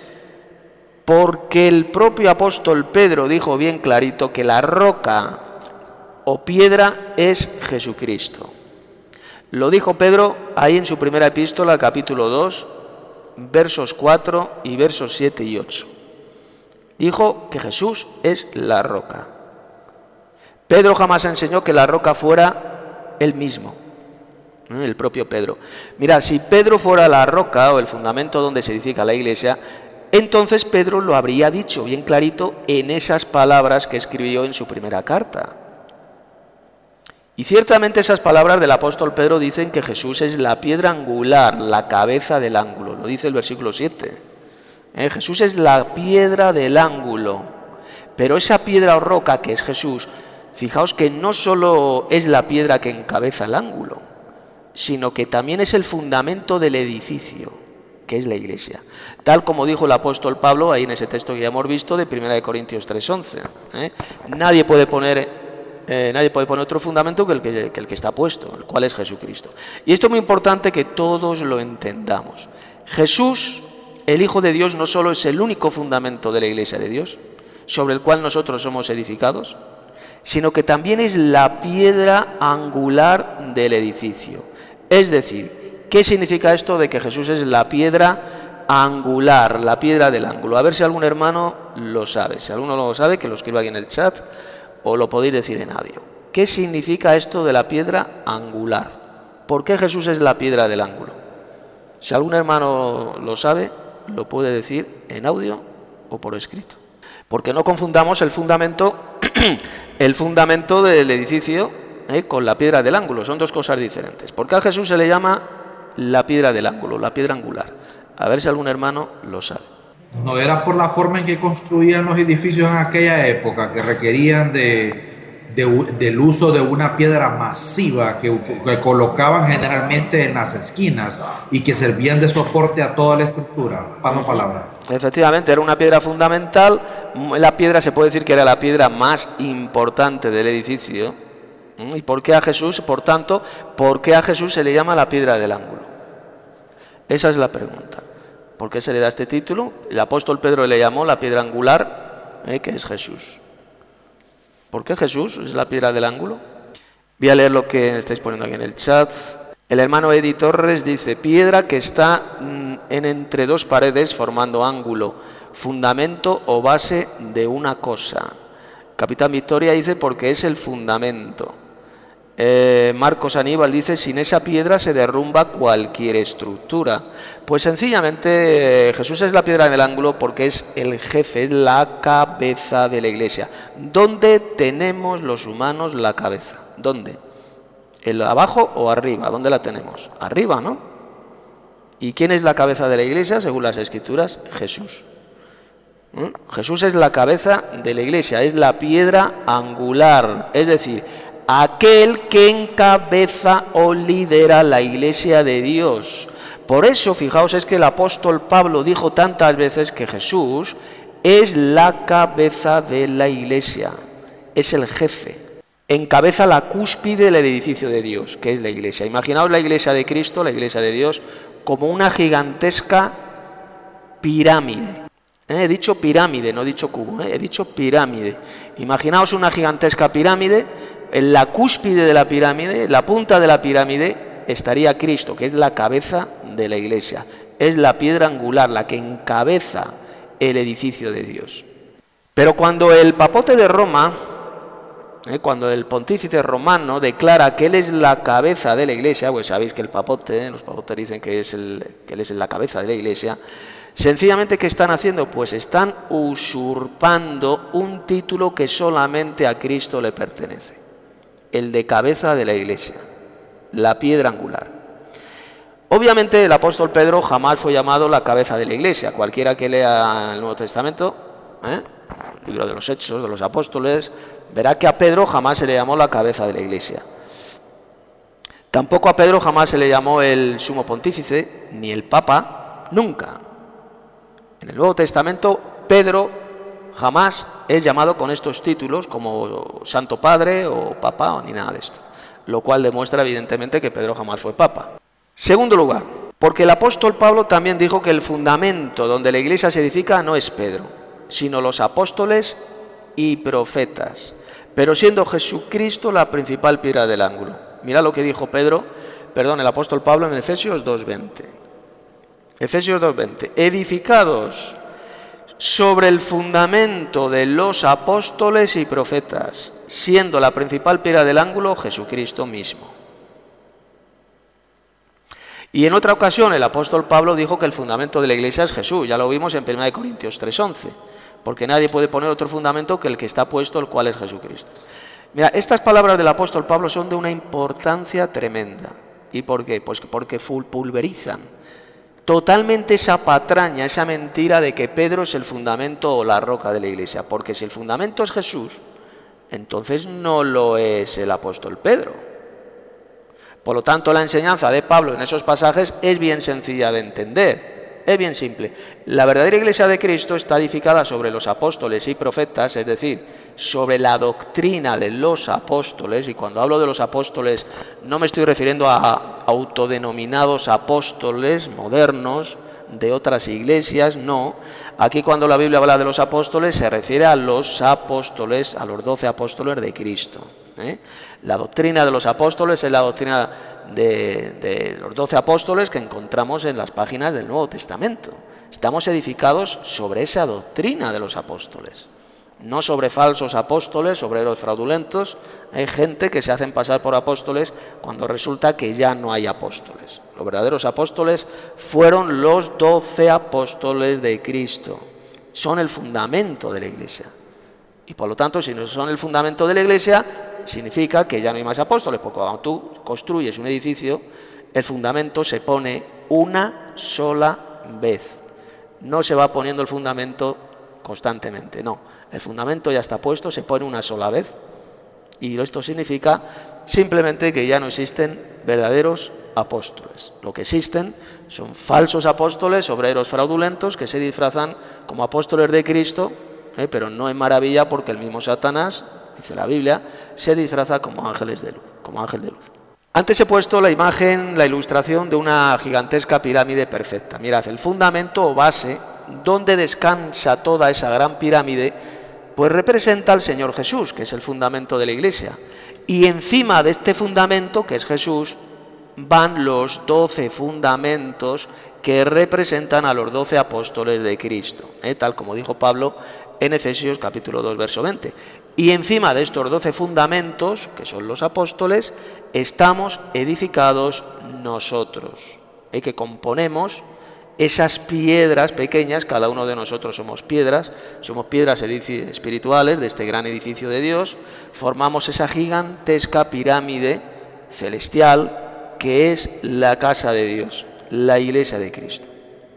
porque el propio apóstol Pedro dijo bien clarito que la roca o piedra es Jesucristo. Lo dijo Pedro ahí en su primera epístola, capítulo 2, versos 4 y versos 7 y 8. Dijo que Jesús es la roca. Pedro jamás enseñó que la roca fuera él mismo, el propio Pedro. Mira, si Pedro fuera la roca o el fundamento donde se edifica la iglesia, entonces Pedro lo habría dicho bien clarito en esas palabras que escribió en su primera carta. Y ciertamente esas palabras del apóstol Pedro dicen que Jesús es la piedra angular, la cabeza del ángulo, lo dice el versículo 7. Jesús es la piedra del ángulo, pero esa piedra o roca que es Jesús, fijaos que no solo es la piedra que encabeza el ángulo, sino que también es el fundamento del edificio, que es la iglesia. Tal como dijo el apóstol Pablo ahí en ese texto que ya hemos visto de 1 Corintios 3:11. Nadie puede poner otro fundamento que el que está puesto, el cual es Jesucristo. Y esto es muy importante que todos lo entendamos. Jesús, el Hijo de Dios, no solo es el único fundamento de la iglesia de Dios, sobre el cual nosotros somos edificados, sino que también es la piedra angular del edificio. Es decir, ¿qué significa esto de que Jesús es la piedra angular, la piedra del ángulo? A ver si algún hermano lo sabe. Si alguno lo sabe, que lo escriba aquí en el chat, o lo podéis decir en audio. ¿Qué significa esto de la piedra angular? ¿Por qué Jesús es la piedra del ángulo? Si algún hermano lo sabe, lo puede decir en audio o por escrito. Porque no confundamos el fundamento del edificio con la piedra del ángulo. Son dos cosas diferentes. ¿Por qué a Jesús se le llama la piedra del ángulo, la piedra angular? A ver si algún hermano lo sabe. No era por la forma en que construían los edificios en aquella época, que requerían del uso de una piedra masiva que colocaban generalmente en las esquinas y que servían de soporte a toda la estructura. Paso palabra. Efectivamente, era una piedra fundamental. La piedra se puede decir que era la piedra más importante del edificio. ¿Y por qué a Jesús, por tanto, por qué a Jesús se le llama la piedra del ángulo? Esa es la pregunta. ¿Por qué se le da este título? El apóstol Pedro le llamó la piedra angular, que es Jesús. ¿Por qué Jesús es la piedra del ángulo? Voy a leer lo que estáis poniendo aquí en el chat. El hermano Eddie Torres dice: piedra que está entre dos paredes formando ángulo, fundamento o base de una cosa. Capitán Victoria dice: porque es el fundamento. Marcos Aníbal dice: sin esa piedra se derrumba cualquier estructura. Pues sencillamente Jesús es la piedra del ángulo porque es el jefe, es la cabeza de la iglesia. ¿Dónde tenemos los humanos la cabeza? ¿Dónde? ¿El abajo o arriba? ¿Dónde la tenemos? Arriba, ¿no? ¿Y quién es la cabeza de la iglesia según las escrituras? Jesús. Jesús es la cabeza de la iglesia, es la piedra angular, es decir, aquel que encabeza o lidera la iglesia de Dios. Por eso, fijaos, es que el apóstol Pablo dijo tantas veces que Jesús es la cabeza de la iglesia, es el jefe. Encabeza la cúspide del edificio de Dios, que es la iglesia. Imaginaos la iglesia de Cristo, la iglesia de Dios, como una gigantesca pirámide. He dicho pirámide, no he dicho cubo, he dicho pirámide. Imaginaos una gigantesca pirámide, en la cúspide de la pirámide, la punta de la pirámide, estaría Cristo, que es la cabeza de la iglesia. Es la piedra angular, la que encabeza el edificio de Dios. Pero cuando el papote de Roma, cuando el pontífice romano declara que él es la cabeza de la iglesia, pues sabéis que el papote, los papotes dicen que él es la cabeza de la iglesia, sencillamente ¿qué están haciendo? Pues están usurpando un título que solamente a Cristo le pertenece, el de cabeza de la iglesia, la piedra angular. Obviamente el apóstol Pedro jamás fue llamado la cabeza de la iglesia. Cualquiera que lea el Nuevo Testamento, el libro de los Hechos, de los Apóstoles, verá que a Pedro jamás se le llamó la cabeza de la iglesia. Tampoco a Pedro jamás se le llamó el sumo pontífice, ni el papa, nunca. En el Nuevo Testamento, Pedro jamás es llamado con estos títulos como Santo Padre o Papa, ni nada de esto. Lo cual demuestra evidentemente que Pedro jamás fue papa. Segundo lugar, porque el apóstol Pablo también dijo que el fundamento donde la iglesia se edifica no es Pedro, sino los apóstoles y profetas, pero siendo Jesucristo la principal piedra del ángulo. Mira lo que dijo el apóstol Pablo en Efesios 2:20. Efesios 2:20. Edificados sobre el fundamento de los apóstoles y profetas, siendo la principal piedra del ángulo Jesucristo mismo. Y en otra ocasión el apóstol Pablo dijo que el fundamento de la iglesia es Jesús. Ya lo vimos en 1 Corintios 3:11. Porque nadie puede poner otro fundamento que el que está puesto, el cual es Jesucristo. Mira, estas palabras del apóstol Pablo son de una importancia tremenda. ¿Y por qué? Pues porque pulverizan totalmente esa patraña, esa mentira de que Pedro es el fundamento o la roca de la iglesia. Porque si el fundamento es Jesús, entonces no lo es el apóstol Pedro. Por lo tanto, la enseñanza de Pablo en esos pasajes es bien sencilla de entender, es bien simple. La verdadera iglesia de Cristo está edificada sobre los apóstoles y profetas, es decir, sobre la doctrina de los apóstoles, y cuando hablo de los apóstoles no me estoy refiriendo a autodenominados apóstoles modernos de otras iglesias, no. Aquí cuando la Biblia habla de los apóstoles se refiere a los apóstoles, a los 12 apóstoles de Cristo. La doctrina de los apóstoles es la doctrina de los 12 apóstoles que encontramos en las páginas del Nuevo Testamento. Estamos edificados sobre esa doctrina de los apóstoles, no sobre falsos apóstoles, obreros fraudulentos. Hay gente que se hacen pasar por apóstoles cuando resulta que ya no hay apóstoles. Los verdaderos apóstoles fueron los 12 apóstoles de Cristo. Son el fundamento de la iglesia. Y por lo tanto, si no son el fundamento de la iglesia, significa que ya no hay más apóstoles, porque cuando tú construyes un edificio, el fundamento se pone una sola vez. No se va poniendo el fundamento constantemente, no. El fundamento ya está puesto, se pone una sola vez. Y esto significa simplemente que ya no existen verdaderos apóstoles. Lo que existen son falsos apóstoles, obreros fraudulentos, que se disfrazan como apóstoles de Cristo, pero no es maravilla porque el mismo Satanás, dice la Biblia, se disfraza como ángeles de luz, como ángel de luz. Antes he puesto la imagen, la ilustración de una gigantesca pirámide perfecta. Mirad, el fundamento o base, donde descansa toda esa gran pirámide, pues representa al Señor Jesús, que es el fundamento de la iglesia. Y encima de este fundamento, que es Jesús, van los 12 fundamentos que representan a los 12 apóstoles de Cristo, tal como dijo Pablo en Efesios capítulo 2, verso 20. Y encima de estos 12 fundamentos, que son los apóstoles, estamos edificados nosotros, que componemos esas piedras pequeñas. Cada uno de nosotros somos piedras espirituales de este gran edificio de Dios. Formamos esa gigantesca pirámide celestial que es la casa de Dios, la iglesia de Cristo.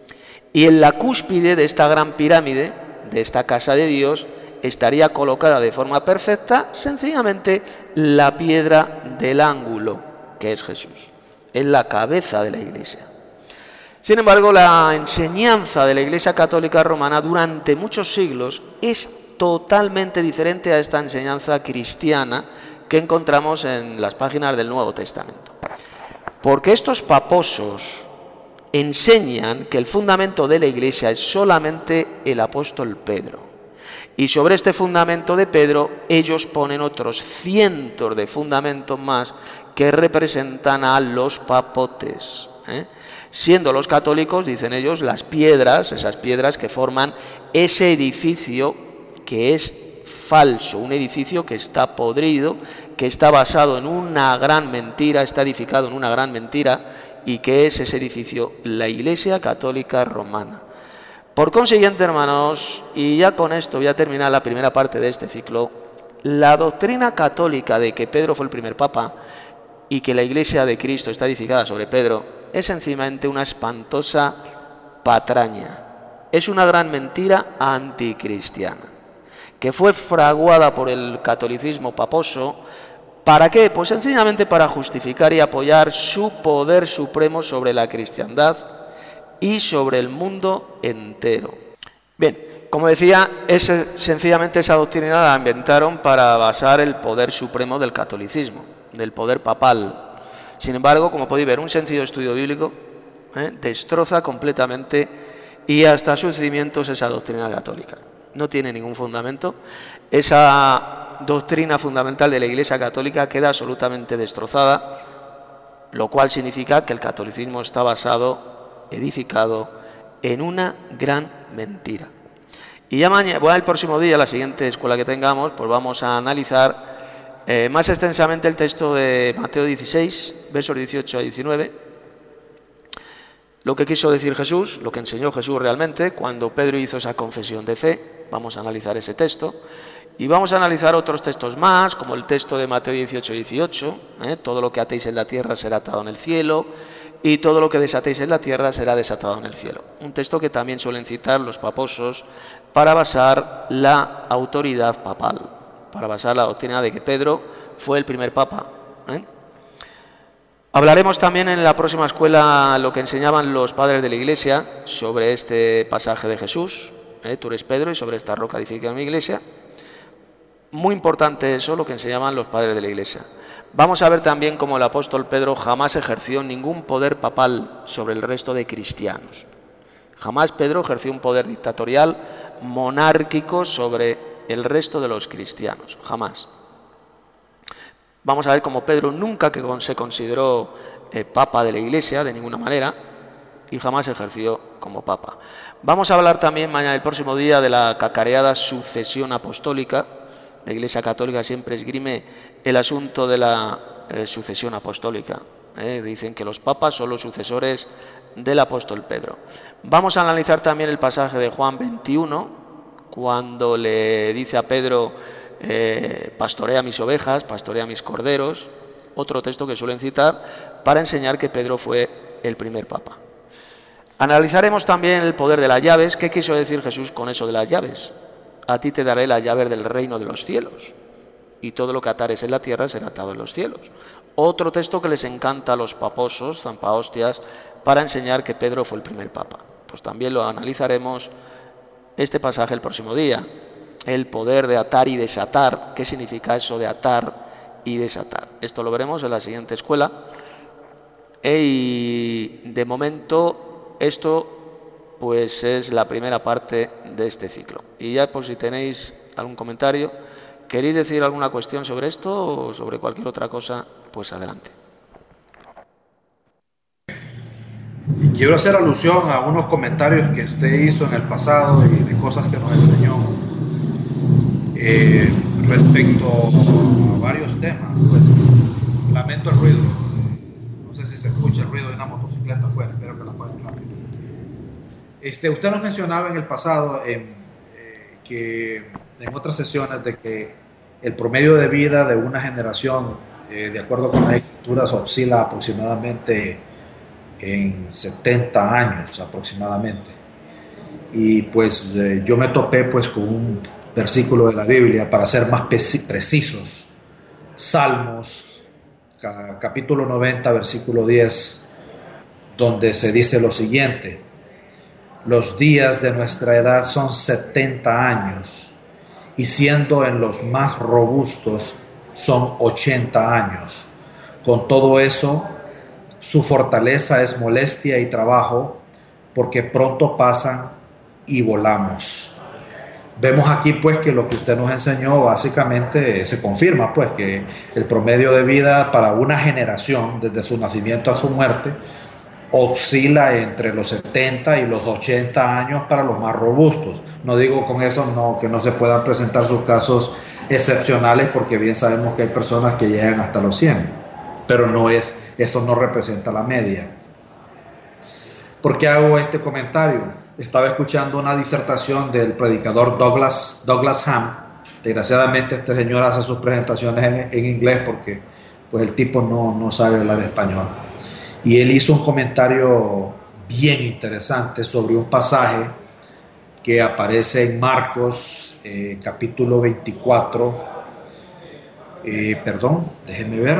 Y en la cúspide de esta gran pirámide, de esta casa de Dios, estaría colocada de forma perfecta sencillamente la piedra del ángulo, que es Jesús. Es la cabeza de la iglesia. Sin embargo, la enseñanza de la Iglesia Católica Romana durante muchos siglos es totalmente diferente a esta enseñanza cristiana que encontramos en las páginas del Nuevo Testamento. Porque estos paposos enseñan que el fundamento de la Iglesia es solamente el apóstol Pedro. Y sobre este fundamento de Pedro, ellos ponen otros cientos de fundamentos más que representan a los papotes, siendo los católicos, dicen ellos, las piedras, esas piedras que forman ese edificio que es falso, un edificio que está podrido, que está basado en una gran mentira, está edificado en una gran mentira, y que es ese edificio la Iglesia Católica Romana. Por consiguiente, hermanos, y ya con esto voy a terminar la primera parte de este ciclo, la doctrina católica de que Pedro fue el primer papa y que la Iglesia de Cristo está edificada sobre Pedro es sencillamente una espantosa patraña. Es una gran mentira anticristiana, que fue fraguada por el catolicismo paposo. ¿Para qué? Pues sencillamente para justificar y apoyar su poder supremo sobre la cristiandad y sobre el mundo entero. Bien, como decía, sencillamente esa doctrina la inventaron para basar el poder supremo del catolicismo, del poder papal. Sin embargo, como podéis ver, un sencillo estudio bíblico destroza completamente y hasta sus cimientos esa doctrina católica. No tiene ningún fundamento. Esa doctrina fundamental de la Iglesia Católica queda absolutamente destrozada, lo cual significa que el catolicismo está basado, edificado en una gran mentira. Y ya mañana, el próximo día, la siguiente escuela que tengamos, pues vamos a analizar más extensamente el texto de Mateo 16, versos 18 a 19, lo que quiso decir Jesús, lo que enseñó Jesús realmente cuando Pedro hizo esa confesión de fe. Vamos a analizar ese texto y vamos a analizar otros textos más, como el texto de Mateo 18, 18, todo lo que atéis en la tierra será atado en el cielo y todo lo que desatéis en la tierra será desatado en el cielo. Un texto que también suelen citar los paposos para basar la autoridad papal, para basar la doctrina de que Pedro fue el primer papa. Hablaremos también en la próxima escuela lo que enseñaban los padres de la Iglesia sobre este pasaje de Jesús. Tú eres Pedro y sobre esta roca edificaré mi iglesia. Muy importante eso, lo que enseñaban los padres de la Iglesia. Vamos a ver también cómo el apóstol Pedro jamás ejerció ningún poder papal sobre el resto de cristianos. Jamás Pedro ejerció un poder dictatorial, monárquico sobre el resto de los cristianos. Jamás. Vamos a ver cómo Pedro nunca se consideró papa de la Iglesia, de ninguna manera, y jamás ejerció como papa. Vamos a hablar también mañana, el próximo día, de la cacareada sucesión apostólica. La Iglesia Católica siempre esgrime el asunto de la sucesión apostólica. Dicen que los papas son los sucesores del apóstol Pedro. Vamos a analizar también el pasaje de Juan 21, cuando le dice a Pedro, pastorea mis ovejas, pastorea mis corderos, otro texto que suelen citar para enseñar que Pedro fue el primer papa. Analizaremos también el poder de las llaves. ¿Qué quiso decir Jesús con eso de las llaves? A ti te daré las llaves del reino de los cielos, y todo lo que atares en la tierra será atado en los cielos. Otro texto que les encanta a los paposos, zampahostias, para enseñar que Pedro fue el primer papa. Pues también lo analizaremos este pasaje el próximo día. El poder de atar y desatar. ¿Qué significa eso de atar y desatar? Esto lo veremos en la siguiente escuela. Y de momento esto pues es la primera parte de este ciclo. Y ya por si tenéis algún comentario, ¿queréis decir alguna cuestión sobre esto o sobre cualquier otra cosa? Pues adelante. Quiero hacer alusión a unos comentarios que usted hizo en el pasado y de cosas que nos enseñó respecto a varios temas. Pues, lamento el ruido. No sé si se escucha el ruido de una motocicleta afuera. Espero que la puedan rápido. Usted nos mencionaba en el pasado que en otras sesiones de que el promedio de vida de una generación, de acuerdo con las escrituras, oscila aproximadamente en 70 años aproximadamente. Y pues yo me topé pues con un versículo de la Biblia para ser más precisos. Salmos, capítulo 90, versículo 10, donde se dice lo siguiente: los días de nuestra edad son 70 años, y siendo en los más robustos son 80 años. Con todo eso, su fortaleza es molestia y trabajo, porque pronto pasan y volamos. Vemos aquí pues que lo que usted nos enseñó básicamente se confirma, pues que el promedio de vida para una generación desde su nacimiento a su muerte oscila entre los 70 y los 80 años para los más robustos. No digo con eso que no se puedan presentar sus casos excepcionales, porque bien sabemos que hay personas que llegan hasta los 100, pero eso no representa la media. ¿Por qué hago este comentario? Estaba escuchando una disertación del predicador Douglas Hamm. Desgraciadamente este señor hace sus presentaciones en inglés porque pues el tipo no sabe hablar español. Y él hizo un comentario bien interesante sobre un pasaje que aparece en Marcos capítulo 24. Déjenme ver.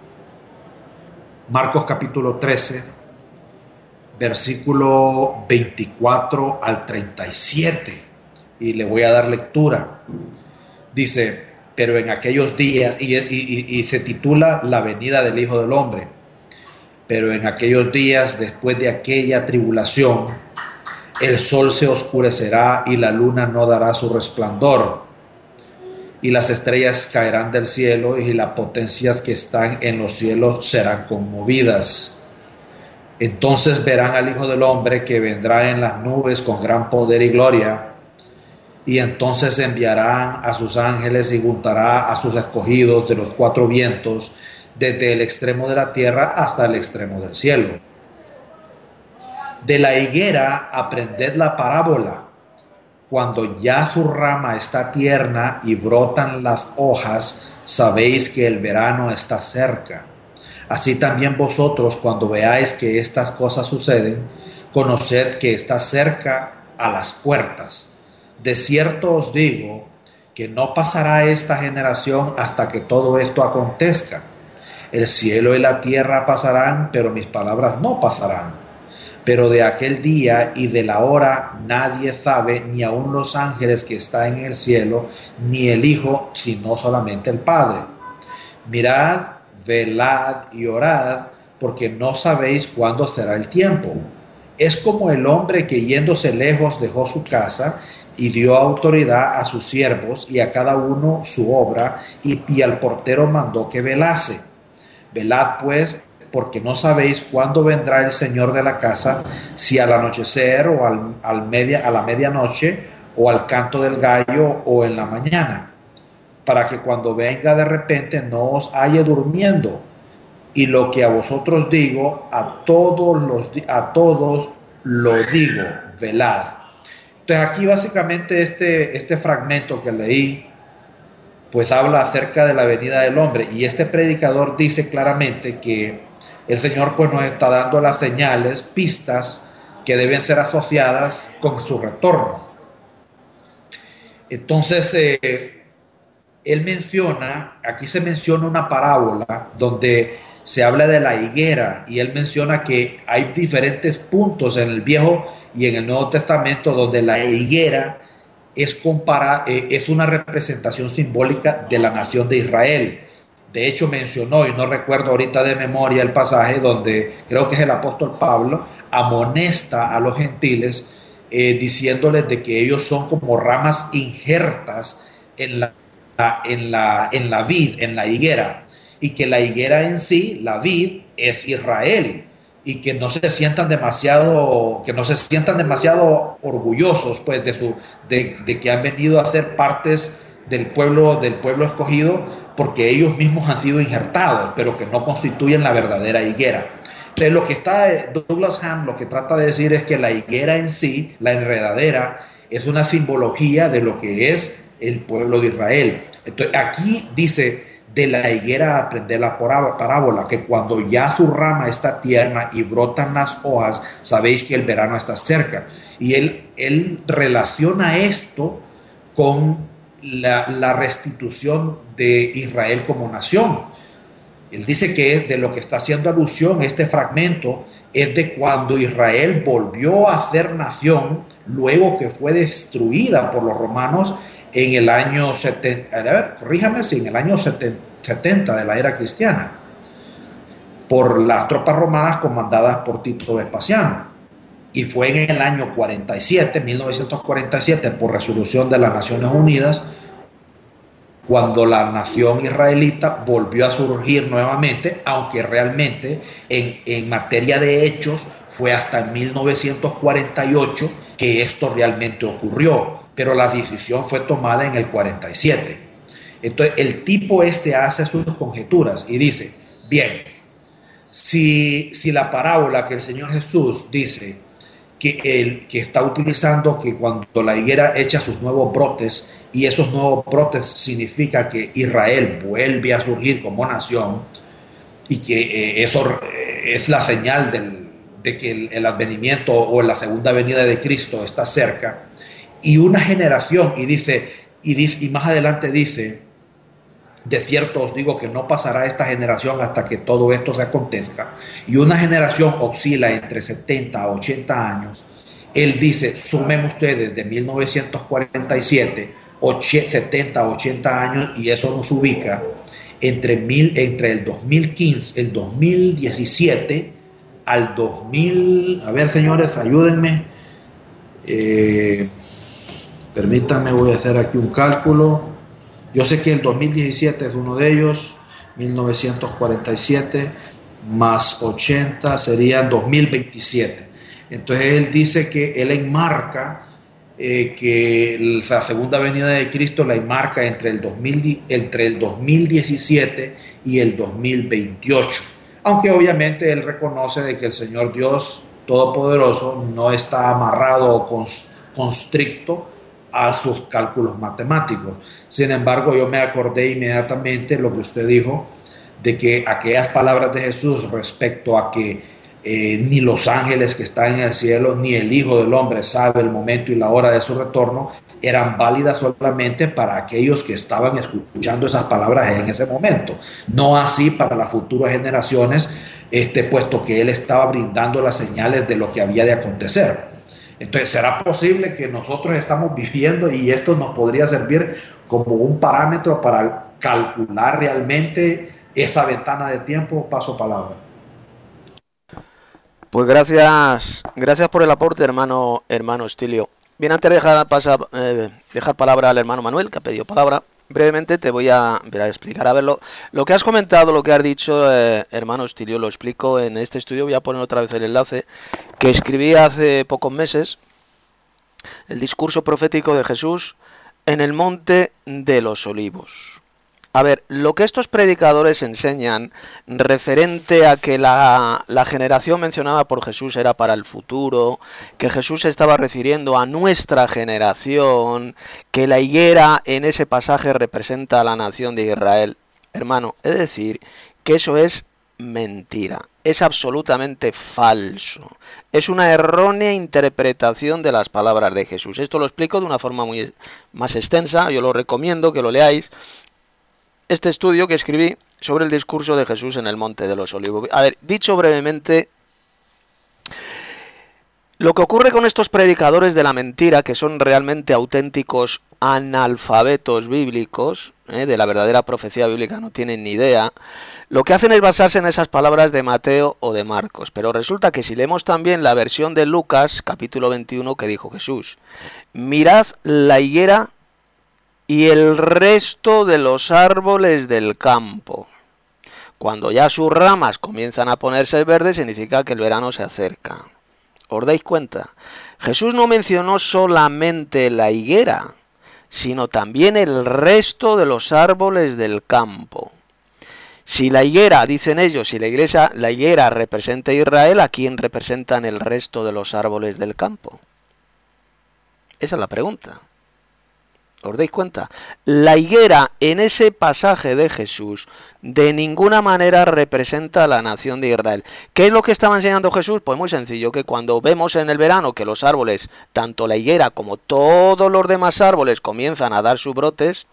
Marcos capítulo 13. Versículo 24 al 37, y le voy a dar lectura. Dice: pero en aquellos días, y se titula La venida del Hijo del Hombre. Pero en aquellos días, después de aquella tribulación, el sol se oscurecerá y la luna no dará su resplandor, y las estrellas caerán del cielo, y las potencias que están en los cielos serán conmovidas. Entonces verán al Hijo del Hombre, que vendrá en las nubes con gran poder y gloria, y entonces enviará a sus ángeles y juntará a sus escogidos de los cuatro vientos, desde el extremo de la tierra hasta el extremo del cielo. De la higuera aprended la parábola. Cuando ya su rama está tierna y brotan las hojas, sabéis que el verano está cerca. Así también vosotros, cuando veáis que estas cosas suceden, conoced que está cerca a las puertas. De cierto os digo que no pasará esta generación hasta que todo esto acontezca. El cielo y la tierra pasarán, pero mis palabras no pasarán. Pero de aquel día y de la hora nadie sabe, ni aun los ángeles que están en el cielo, ni el Hijo, sino solamente el Padre. Mirad, velad y orad, porque no sabéis cuándo será el tiempo. Es como el hombre que yéndose lejos dejó su casa y dio autoridad a sus siervos y a cada uno su obra, y al portero mandó que velase. Velad pues, porque no sabéis cuándo vendrá el Señor de la casa, si al anochecer o a la medianoche, o al canto del gallo, o en la mañana, para que cuando venga de repente no os halle durmiendo. Y lo que a vosotros digo, a todos lo digo, velad. Entonces aquí básicamente este fragmento que leí, pues habla acerca de la venida del hombre, y este predicador dice claramente que el Señor pues nos está dando las señales, pistas que deben ser asociadas con su retorno. Entonces él menciona, aquí se menciona una parábola donde se habla de la higuera, y él menciona que hay diferentes puntos en el Viejo y en el Nuevo Testamento donde la higuera es una representación simbólica de la nación de Israel. De hecho mencionó, y no recuerdo ahorita de memoria el pasaje, donde creo que es el apóstol Pablo, amonesta a los gentiles diciéndoles de que ellos son como ramas injertas en la vid, en la higuera, y que la higuera en sí, la vid, es Israel, y que no se sientan demasiado orgullosos pues de que han venido a ser partes del pueblo escogido, porque ellos mismos han sido injertados, pero que no constituyen la verdadera higuera. Entonces lo que Douglas Hamm lo que trata de decir es que la higuera en sí, la enredadera, es una simbología de lo que es el pueblo de Israel. Entonces aquí dice: de la higuera aprender la parábola, que cuando ya su rama está tierna y brotan las hojas, sabéis que el verano está cerca. Y él relaciona esto con la restitución de Israel como nación. Él dice que es de lo que está haciendo alusión este fragmento, es de cuando Israel volvió a ser nación luego que fue destruida por los romanos en el año 70, a ver, corríjame, sí, en el año 70 de la era cristiana, por las tropas romanas comandadas por Tito Vespasiano. Y fue en el año 47, 1947, por resolución de las Naciones Unidas, cuando la nación israelita volvió a surgir nuevamente, aunque realmente en materia de hechos fue hasta 1948 que esto realmente ocurrió, pero la decisión fue tomada en el 47. Entonces el tipo hace sus conjeturas y dice, bien, si la parábola que el Señor Jesús dice que está utilizando, que cuando la higuera echa sus nuevos brotes, y esos nuevos brotes significa que Israel vuelve a surgir como nación, y que eso es la señal de que el advenimiento o la segunda venida de Cristo está cerca, y una generación, y más adelante dice, de cierto os digo que no pasará esta generación hasta que todo esto se acontezca, y una generación oscila entre 70 a 80 años. Él dice, sumen ustedes de 1947, 70 a 80 años, y eso nos ubica entre el 2015, el 2017 al 2000, a ver señores, ayúdenme, permítanme, voy a hacer aquí un cálculo. Yo sé que el 2017 es uno de ellos, 1947 más 80 serían 2027. Entonces él dice que él enmarca que la segunda venida de Cristo la enmarca entre el 2017 y el 2028. Aunque obviamente él reconoce de que el Señor Dios Todopoderoso no está amarrado o constricto a sus cálculos matemáticos. Sin embargo, yo me acordé inmediatamente lo que usted dijo, de que aquellas palabras de Jesús respecto a que ni los ángeles que están en el cielo, ni el Hijo del Hombre sabe el momento y la hora de su retorno, eran válidas solamente para aquellos que estaban escuchando esas palabras en ese momento, no así para las futuras generaciones, puesto que él estaba brindando las señales de lo que había de acontecer. Entonces, ¿será posible que nosotros estamos viviendo y esto nos podría servir como un parámetro para calcular realmente esa ventana de tiempo? Paso palabra. Pues gracias por el aporte, hermano Estilio. Bien, antes de dejar palabra al hermano Manuel, que ha pedido palabra, brevemente te voy a explicar. A ver, lo que has comentado, lo que has dicho, hermano Estilio, lo explico en este estudio. Voy a poner otra vez el enlace que escribí hace pocos meses, el discurso profético de Jesús en el Monte de los Olivos. A ver, lo que estos predicadores enseñan referente a que la generación mencionada por Jesús era para el futuro, que Jesús se estaba refiriendo a nuestra generación, que la higuera en ese pasaje representa a la nación de Israel. Hermano, es decir, que eso es mentira, es absolutamente falso, es una errónea interpretación de las palabras de Jesús. Esto lo explico de una forma más extensa, yo lo recomiendo que lo leáis. Este estudio que escribí sobre el discurso de Jesús en el Monte de los Olivos. A ver, dicho brevemente, lo que ocurre con estos predicadores de la mentira, que son realmente auténticos analfabetos bíblicos, de la verdadera profecía bíblica no tienen ni idea, lo que hacen es basarse en esas palabras de Mateo o de Marcos. Pero resulta que si leemos también la versión de Lucas, capítulo 21, que dijo Jesús, mirad la higuera y el resto de los árboles del campo. Cuando ya sus ramas comienzan a ponerse verdes, significa que el verano se acerca. ¿Os dais cuenta? Jesús no mencionó solamente la higuera, sino también el resto de los árboles del campo. Si la higuera, dicen ellos, si la higuera representa a Israel, ¿a quién representan el resto de los árboles del campo? Esa es la pregunta. ¿Os dais cuenta? La higuera en ese pasaje de Jesús de ninguna manera representa a la nación de Israel. ¿Qué es lo que estaba enseñando Jesús? Pues muy sencillo, que cuando vemos en el verano que los árboles, tanto la higuera como todos los demás árboles, comienzan a dar sus brotes,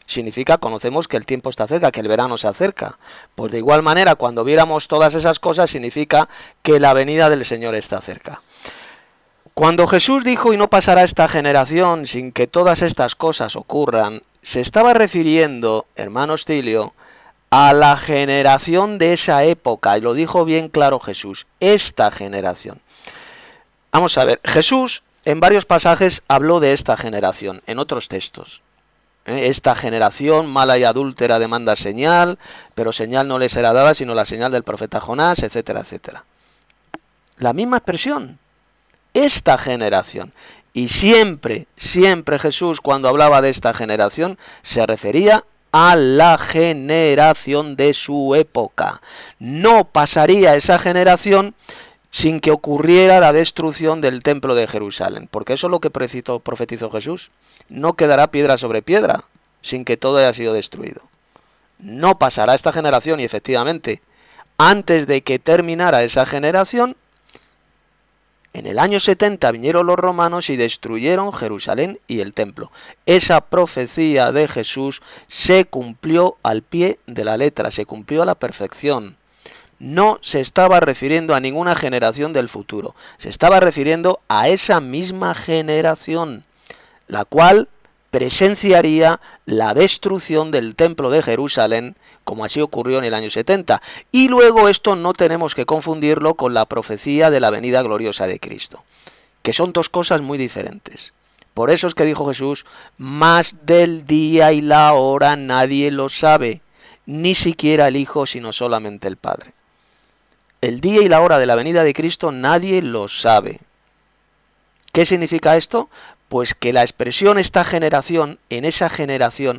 significa, conocemos que el tiempo está cerca, que el verano se acerca. Pues de igual manera, cuando viéramos todas esas cosas, significa que la venida del Señor está cerca. Cuando Jesús dijo, y no pasará esta generación sin que todas estas cosas ocurran, se estaba refiriendo, hermano Ostilio, a la generación de esa época, y lo dijo bien claro Jesús, esta generación. Vamos a ver, Jesús en varios pasajes habló de esta generación, en otros textos. Esta generación mala y adúltera demanda señal, pero señal no le será dada sino la señal del profeta Jonás, etcétera, etcétera. La misma expresión, esta generación. Y siempre, siempre Jesús cuando hablaba de esta generación se refería a la generación de su época. No pasaría esa generación sin que ocurriera la destrucción del templo de Jerusalén, porque eso es lo que profetizó Jesús. No quedará piedra sobre piedra sin que todo haya sido destruido. No pasará esta generación, y efectivamente, antes de que terminara esa generación, en el año 70 vinieron los romanos y destruyeron Jerusalén y el templo. Esa profecía de Jesús se cumplió al pie de la letra, se cumplió a la perfección. No se estaba refiriendo a ninguna generación del futuro, se estaba refiriendo a esa misma generación, la cual presenciaría la destrucción del templo de Jerusalén, como así ocurrió en el año 70. Y luego esto no tenemos que confundirlo con la profecía de la venida gloriosa de Cristo, que son dos cosas muy diferentes. Por eso es que dijo Jesús, más del día y la hora nadie lo sabe, ni siquiera el Hijo, sino solamente el Padre. El día y la hora de la venida de Cristo nadie lo sabe. ¿Qué significa esto? Pues que la expresión esta generación, en esta generación,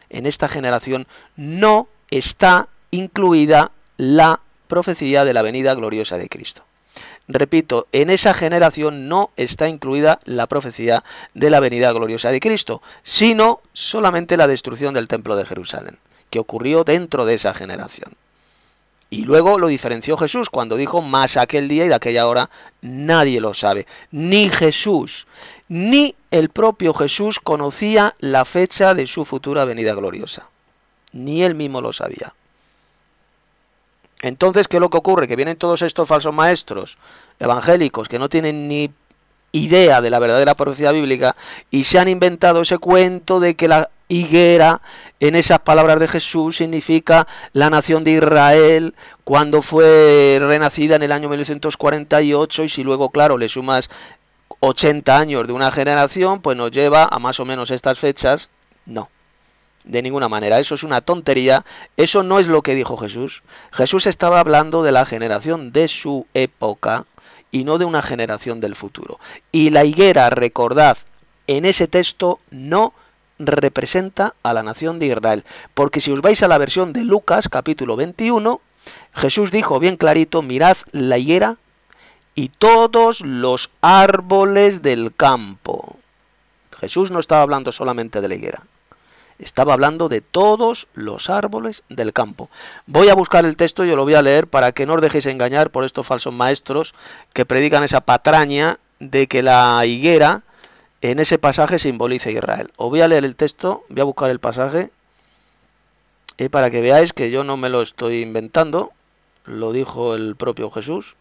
no está incluida la profecía de la venida gloriosa de Cristo. Repito, en esa generación no está incluida la profecía de la venida gloriosa de Cristo, sino solamente la destrucción del templo de Jerusalén, que ocurrió dentro de esa generación. Y luego lo diferenció Jesús cuando dijo, más aquel día y de aquella hora nadie lo sabe. Ni Jesús, ni el propio Jesús conocía la fecha de su futura venida gloriosa. Ni él mismo lo sabía. Entonces, ¿qué es lo que ocurre? Que vienen todos estos falsos maestros evangélicos que no tienen ni idea de la verdadera profecía bíblica y se han inventado ese cuento de que la higuera, en esas palabras de Jesús, significa la nación de Israel cuando fue renacida en el año 1948, y si luego, claro, le sumas 80 años de una generación, pues nos lleva a más o menos estas fechas. No, de ninguna manera, eso es una tontería, eso no es lo que dijo Jesús. Jesús estaba hablando de la generación de su época y no de una generación del futuro. Y la higuera, recordad, en ese texto no representa a la nación de Israel, porque si os vais a la versión de Lucas capítulo 21, Jesús dijo bien clarito, mirad la higuera y todos los árboles del campo. Jesús no estaba hablando solamente de la higuera, estaba hablando de todos los árboles del campo. Voy a buscar el texto y os lo voy a leer para que no os dejéis engañar por estos falsos maestros que predican esa patraña de que la higuera en ese pasaje simboliza a Israel. Os voy a leer el texto, voy a buscar el pasaje para que veáis que yo no me lo estoy inventando, lo dijo el propio Jesús.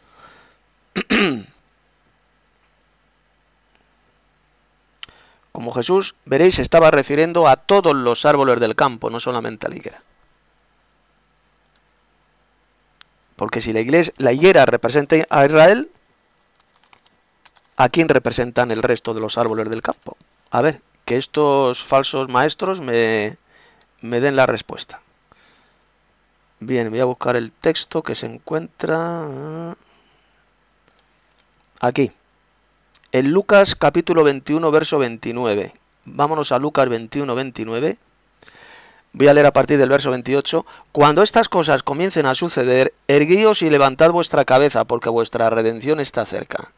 Como Jesús, veréis, se estaba refiriendo a todos los árboles del campo, no solamente a la higuera. Porque si la higuera representa a Israel, ¿a quién representan el resto de los árboles del campo? A ver, que estos falsos maestros me den la respuesta. Bien, voy a buscar el texto que se encuentra aquí. En Lucas capítulo 21, verso 29. Vámonos a Lucas 21, 29. Voy a leer a partir del verso 28. Cuando estas cosas comiencen a suceder, erguíos y levantad vuestra cabeza, porque vuestra redención está cerca.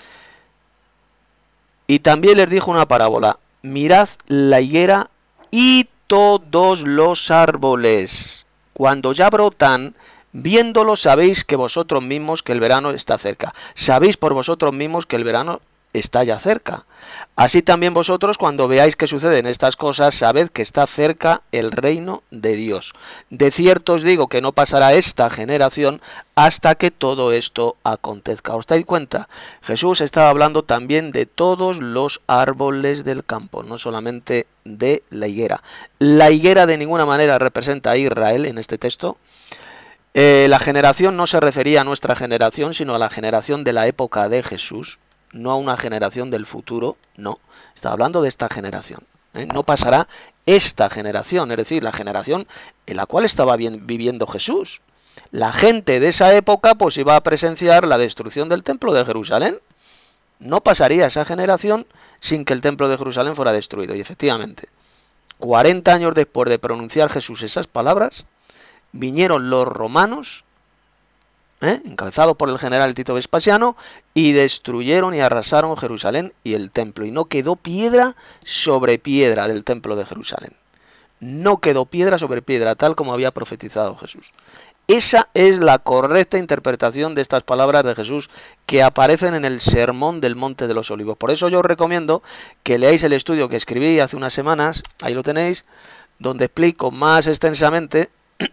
Y también les dijo una parábola. Mirad la higuera y todos los árboles. Cuando ya brotan, viéndolo sabéis que vosotros mismos que el verano está cerca. Sabéis por vosotros mismos que el verano está ya cerca. Así también vosotros, cuando veáis que suceden estas cosas, sabed que está cerca el reino de Dios. De cierto os digo que no pasará esta generación hasta que todo esto acontezca. ¿Os dais cuenta? Jesús estaba hablando también de todos los árboles del campo, no solamente de la higuera. La higuera de ninguna manera representa a Israel en este texto. La generación no se refería a nuestra generación, sino a la generación de la época de Jesús, no a una generación del futuro, no. Está hablando de esta generación. No pasará esta generación, es decir, la generación en la cual estaba viviendo Jesús. La gente de esa época pues iba a presenciar la destrucción del templo de Jerusalén. No pasaría esa generación sin que el templo de Jerusalén fuera destruido. Y efectivamente, 40 años después de pronunciar Jesús esas palabras, vinieron los romanos, encabezados por el general Tito Vespasiano, y destruyeron y arrasaron Jerusalén y el templo. Y no quedó piedra sobre piedra del templo de Jerusalén. No quedó piedra sobre piedra, tal como había profetizado Jesús. Esa es la correcta interpretación de estas palabras de Jesús que aparecen en el Sermón del Monte de los Olivos. Por eso yo os recomiendo que leáis el estudio que escribí hace unas semanas, ahí lo tenéis, donde explico más extensamente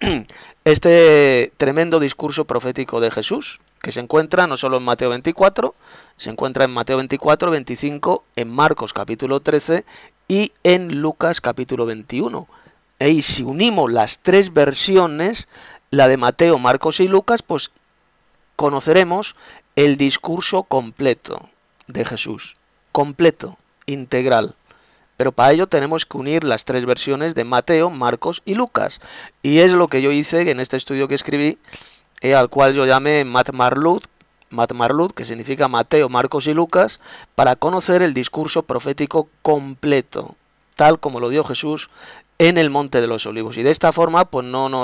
este tremendo discurso profético de Jesús, que se encuentra no solo en Mateo 24, se encuentra en Mateo 24, 25, en Marcos capítulo 13 y en Lucas capítulo 21. Y si unimos las tres versiones, la de Mateo, Marcos y Lucas, pues conoceremos el discurso completo de Jesús, completo, integral. Pero para ello tenemos que unir las tres versiones de Mateo, Marcos y Lucas. Y es lo que yo hice en este estudio que escribí, al cual yo llamé Matmarlut, que significa Mateo, Marcos y Lucas, para conocer el discurso profético completo, tal como lo dio Jesús en el Monte de los Olivos. Y de esta forma pues no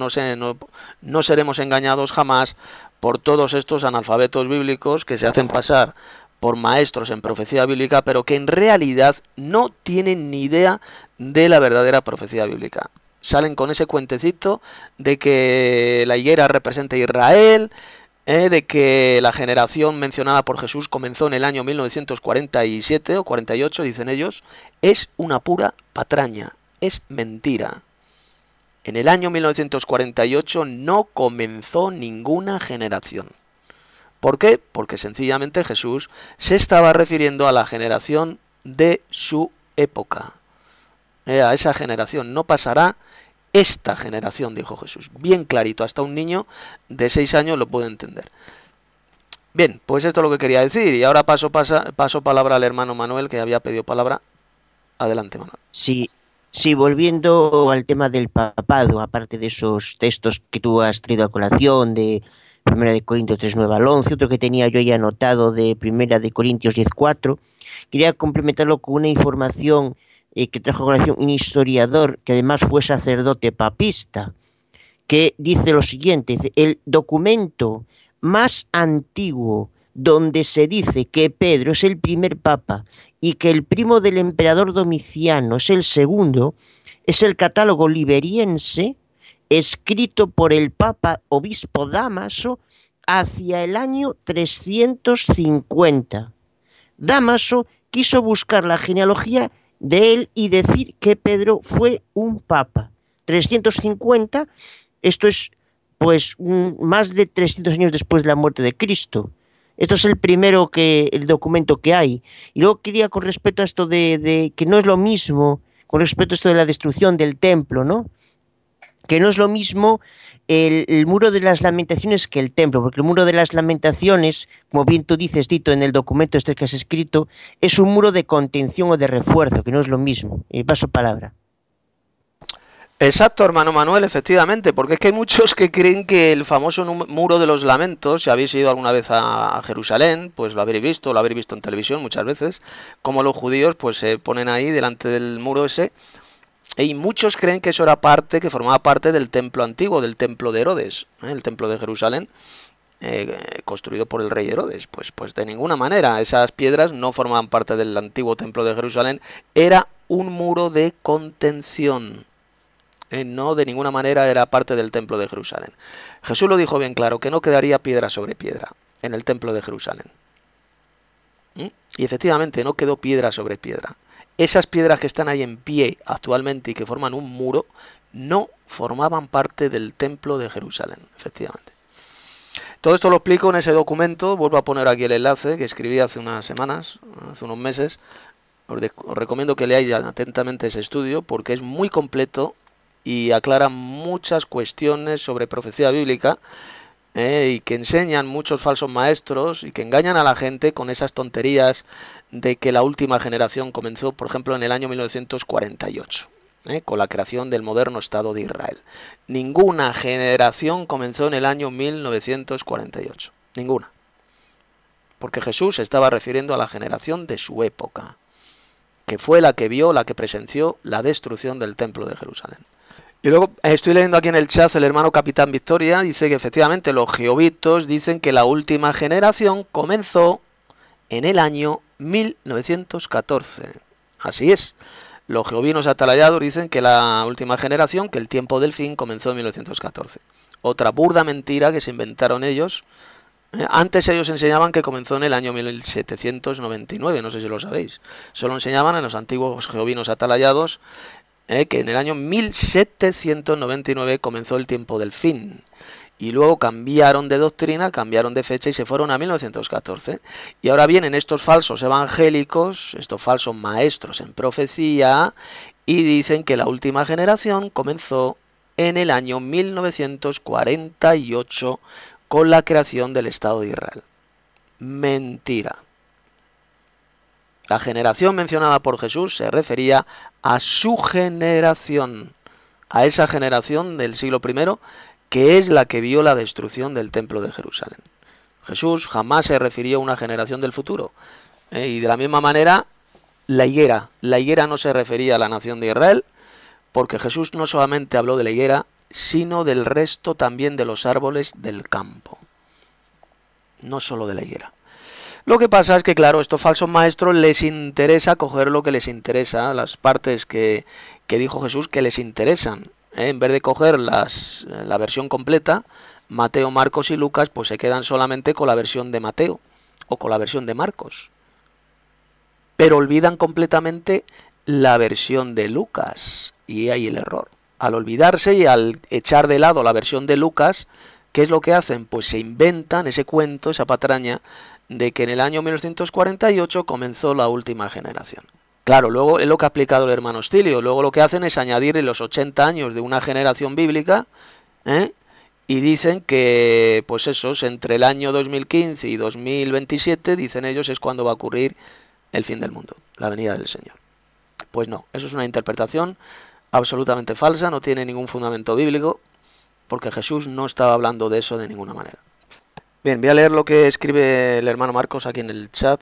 seremos engañados jamás por todos estos analfabetos bíblicos que se hacen pasar por maestros en profecía bíblica, pero que en realidad no tienen ni idea de la verdadera profecía bíblica. Salen con ese cuentecito de que la higuera representa a Israel, de que la generación mencionada por Jesús comenzó en el año 1947 o 48, dicen ellos. Es una pura patraña, es mentira. En el año 1948 no comenzó ninguna generación. ¿Por qué? Porque sencillamente Jesús se estaba refiriendo a la generación de su época. A esa generación no pasará esta generación, dijo Jesús. Bien clarito, hasta un niño de 6 años lo puede entender. Bien, pues esto es lo que quería decir. Y ahora paso palabra al hermano Manuel, que había pedido palabra. Adelante, Manuel. Sí, volviendo al tema del papado, aparte de esos textos que tú has traído a colación, de Primera de Corintios 3, 9 al 11, otro que tenía yo ya anotado de Primera de Corintios 10, 4, quería complementarlo con una información que trajo a colación un historiador que además fue sacerdote papista, que dice lo siguiente: dice, el documento más antiguo donde se dice que Pedro es el primer papa y que el primo del emperador Domiciano es el segundo, es el catálogo liberiense, escrito por el Papa Obispo Dámaso hacia el año 350. Dámaso quiso buscar la genealogía de él y decir que Pedro fue un papa. 350, esto es pues más de 300 años después de la muerte de Cristo. Esto es el documento que hay. Y luego quería, con respecto a esto de que no es lo mismo, con respecto a esto de la destrucción del templo, ¿no? Que no es lo mismo el muro de las lamentaciones que el templo, porque el muro de las lamentaciones, como bien tú dices, Tito, en el documento este que has escrito, es un muro de contención o de refuerzo, que no es lo mismo. Paso palabra. Exacto, hermano Manuel, efectivamente, porque es que hay muchos que creen que el famoso muro de los lamentos, si habéis ido alguna vez a Jerusalén, pues lo habréis visto en televisión muchas veces, como los judíos pues se ponen ahí delante del muro ese. Y muchos creen que eso que formaba parte del templo antiguo, del templo de Herodes, el templo de Jerusalén, construido por el rey Herodes. Pues de ninguna manera, esas piedras no formaban parte del antiguo templo de Jerusalén, era un muro de contención. No, de ninguna manera era parte del templo de Jerusalén. Jesús lo dijo bien claro, que no quedaría piedra sobre piedra en el templo de Jerusalén. ¿Mm? Y efectivamente no quedó piedra sobre piedra. Esas piedras que están ahí en pie actualmente y que forman un muro no formaban parte del templo de Jerusalén, efectivamente. Todo esto lo explico en ese documento, vuelvo a poner aquí el enlace que escribí hace unas semanas, hace unos meses. Os recomiendo que leáis atentamente ese estudio porque es muy completo y aclara muchas cuestiones sobre profecía bíblica, y que enseñan muchos falsos maestros y que engañan a la gente con esas tonterías de que la última generación comenzó, por ejemplo, en el año 1948. Con la creación del moderno Estado de Israel. Ninguna generación comenzó en el año 1948. Ninguna. Porque Jesús se estaba refiriendo a la generación de su época, que fue la que vio, la que presenció la destrucción del templo de Jerusalén. Y luego estoy leyendo aquí en el chat, el hermano Capitán Victoria dice que efectivamente los jehovitos dicen que la última generación comenzó en el año 1914. Así es. Los jehovinos atalayados dicen que la última generación, que el tiempo del fin comenzó en 1914. Otra burda mentira que se inventaron ellos. Antes ellos enseñaban que comenzó en el año 1799, no sé si lo sabéis. Solo enseñaban en los antiguos jehovinos atalayados que en el año 1799 comenzó el tiempo del fin. Y luego cambiaron de doctrina, cambiaron de fecha y se fueron a 1914. Y ahora vienen estos falsos evangélicos, estos falsos maestros en profecía, y dicen que la última generación comenzó en el año 1948 con la creación del Estado de Israel. Mentira. La generación mencionada por Jesús se refería a su generación, a esa generación del siglo I, que es la que vio la destrucción del templo de Jerusalén. Jesús jamás se refirió a una generación del futuro. Y de la misma manera, la higuera no se refería a la nación de Israel, porque Jesús no solamente habló de la higuera, sino del resto también de los árboles del campo. No solo de la higuera. Lo que pasa es que, claro, a estos falsos maestros les interesa coger lo que les interesa, las partes que dijo Jesús que les interesan. En vez de coger la versión completa, Mateo, Marcos y Lucas, pues se quedan solamente con la versión de Mateo o con la versión de Marcos. Pero olvidan completamente la versión de Lucas. Y ahí el error. Al olvidarse y al echar de lado la versión de Lucas, ¿qué es lo que hacen? Pues se inventan ese cuento, esa patraña, de que en el año 1948 comenzó la última generación. Claro, luego es lo que ha explicado el hermano Stilio. Luego lo que hacen es añadir los 80 años de una generación bíblica, y dicen que, pues esos, entre el año 2015 y 2027, dicen ellos, es cuando va a ocurrir el fin del mundo, la venida del Señor. Pues no, eso es una interpretación absolutamente falsa, no tiene ningún fundamento bíblico, porque Jesús no estaba hablando de eso de ninguna manera. Bien, voy a leer lo que escribe el hermano Marcos aquí en el chat.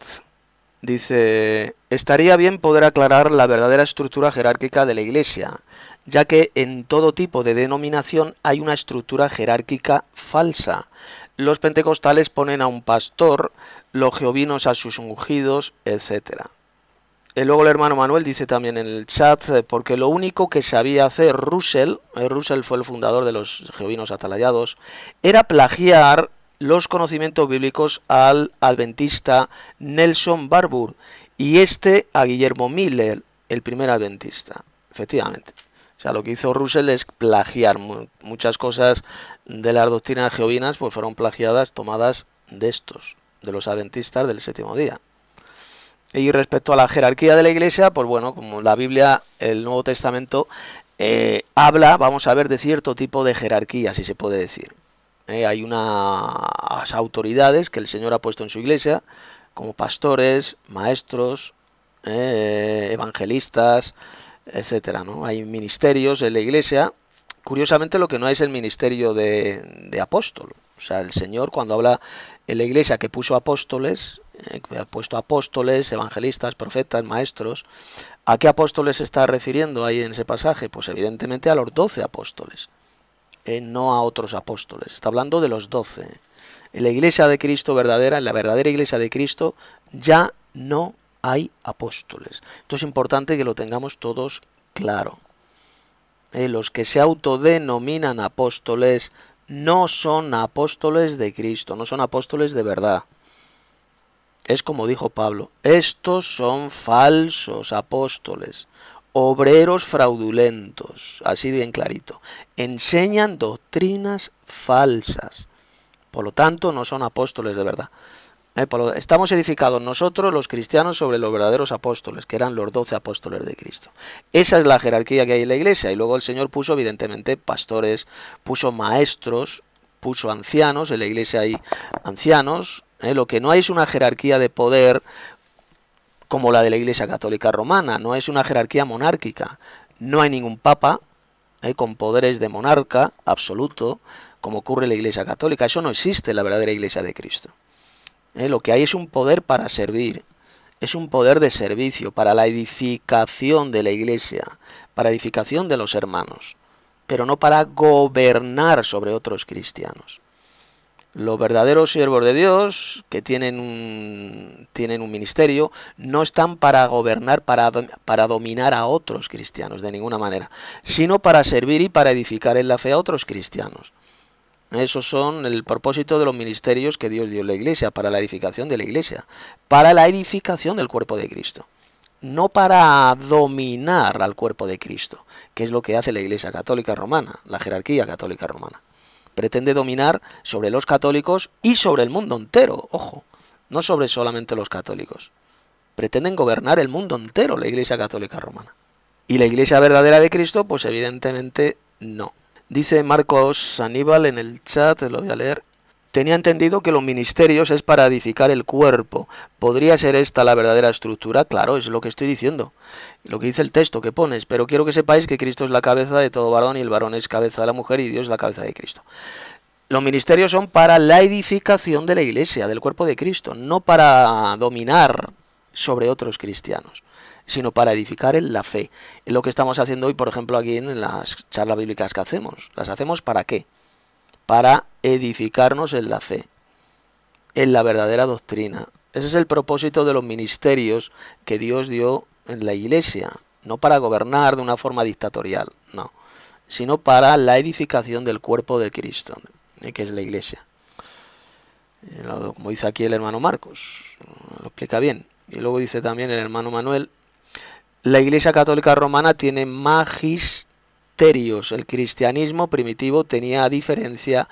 Dice, estaría bien poder aclarar la verdadera estructura jerárquica de la Iglesia, ya que en todo tipo de denominación hay una estructura jerárquica falsa. Los pentecostales ponen a un pastor, los jehovinos a sus ungidos, etc. Luego el hermano Manuel dice también en el chat, porque lo único que sabía hacer Russell fue el fundador de los jehovinos atalayados, era plagiar los conocimientos bíblicos al adventista Nelson Barbour y a Guillermo Miller, el primer adventista, efectivamente. O sea, lo que hizo Russell es plagiar muchas cosas de las doctrinas jehovinas, pues fueron plagiadas, tomadas de los adventistas del séptimo día. Y respecto a la jerarquía de la Iglesia, pues bueno, como la Biblia, el Nuevo Testamento, habla, vamos a ver, de cierto tipo de jerarquía, si se puede decir. Hay unas autoridades que el Señor ha puesto en su Iglesia, como pastores, maestros, evangelistas, etcétera, ¿no? Hay ministerios en la Iglesia. Curiosamente, lo que no es el ministerio de apóstol. O sea, el Señor, cuando habla en la Iglesia que puso apóstoles, que ha puesto apóstoles, evangelistas, profetas, maestros, ¿a qué apóstoles se está refiriendo ahí en ese pasaje? Pues evidentemente a los 12 apóstoles, no a otros apóstoles. Está hablando de los 12. En la Iglesia de Cristo verdadera, en la verdadera Iglesia de Cristo, ya no hay apóstoles. Esto es importante que lo tengamos todos claro. Los que se autodenominan apóstoles no son apóstoles de Cristo, no son apóstoles de verdad. Es como dijo Pablo, estos son falsos apóstoles, obreros fraudulentos, así bien clarito, enseñan doctrinas falsas, por lo tanto no son apóstoles de verdad. Estamos edificados nosotros los cristianos sobre los verdaderos apóstoles, que eran los 12 apóstoles de Cristo. Esa es la jerarquía que hay en la iglesia, y luego el Señor puso evidentemente pastores, puso maestros, puso ancianos, en la iglesia hay ancianos. Lo que no hay es una jerarquía de poder como la de la Iglesia Católica Romana, no es una jerarquía monárquica, no hay ningún papa con poderes de monarca absoluto, como ocurre en la Iglesia Católica. Eso no existe en la verdadera Iglesia de Cristo. Lo que hay es un poder para servir, es un poder de servicio para la edificación de la Iglesia, para edificación de los hermanos, pero no para gobernar sobre otros cristianos. Los verdaderos siervos de Dios, que tienen un ministerio, no están para gobernar, para dominar a otros cristianos de ninguna manera, sino para servir y para edificar en la fe a otros cristianos. Esos son el propósito de los ministerios que Dios dio en la iglesia, para la edificación de la iglesia, para la edificación del cuerpo de Cristo, no para dominar al cuerpo de Cristo, que es lo que hace la Iglesia Católica Romana, la jerarquía católica romana. Pretende dominar sobre los católicos y sobre el mundo entero, ojo, no sobre solamente los católicos. Pretenden gobernar el mundo entero, la Iglesia Católica Romana. Y la Iglesia verdadera de Cristo, pues evidentemente no. Dice Marcos Aníbal en el chat, lo voy a leer. Tenía entendido que los ministerios es para edificar el cuerpo. ¿Podría ser esta la verdadera estructura? Claro, es lo que estoy diciendo. Lo que dice el texto que pones. Pero quiero que sepáis que Cristo es la cabeza de todo varón y el varón es cabeza de la mujer y Dios es la cabeza de Cristo. Los ministerios son para la edificación de la iglesia, del cuerpo de Cristo, no para dominar sobre otros cristianos, sino para edificar en la fe. Es lo que estamos haciendo hoy, por ejemplo, aquí en las charlas bíblicas que hacemos. ¿Las hacemos para qué? Para edificarnos en la fe, en la verdadera doctrina. Ese es el propósito de los ministerios que Dios dio en la iglesia, no para gobernar de una forma dictatorial, no, sino para la edificación del cuerpo de Cristo, que es la iglesia. Como dice aquí el hermano Marcos, lo explica bien. Y luego dice también el hermano Manuel, la Iglesia Católica Romana tiene magisterios. El cristianismo primitivo tenía a diferencia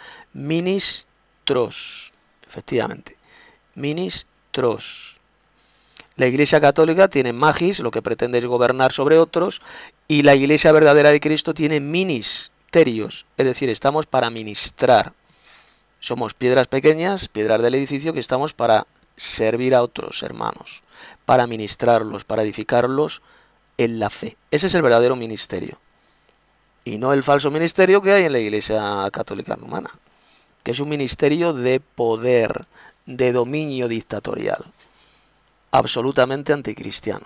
ministros, efectivamente, ministros. La Iglesia Católica tiene magis, lo que pretende es gobernar sobre otros, y la Iglesia verdadera de Cristo tiene ministerios, es decir, estamos para ministrar. Somos piedras pequeñas, piedras del edificio, que estamos para servir a otros hermanos, para ministrarlos, para edificarlos en la fe. Ese es el verdadero ministerio. Y no el falso ministerio que hay en la Iglesia Católica Romana, que es un ministerio de poder, de dominio dictatorial, absolutamente anticristiano.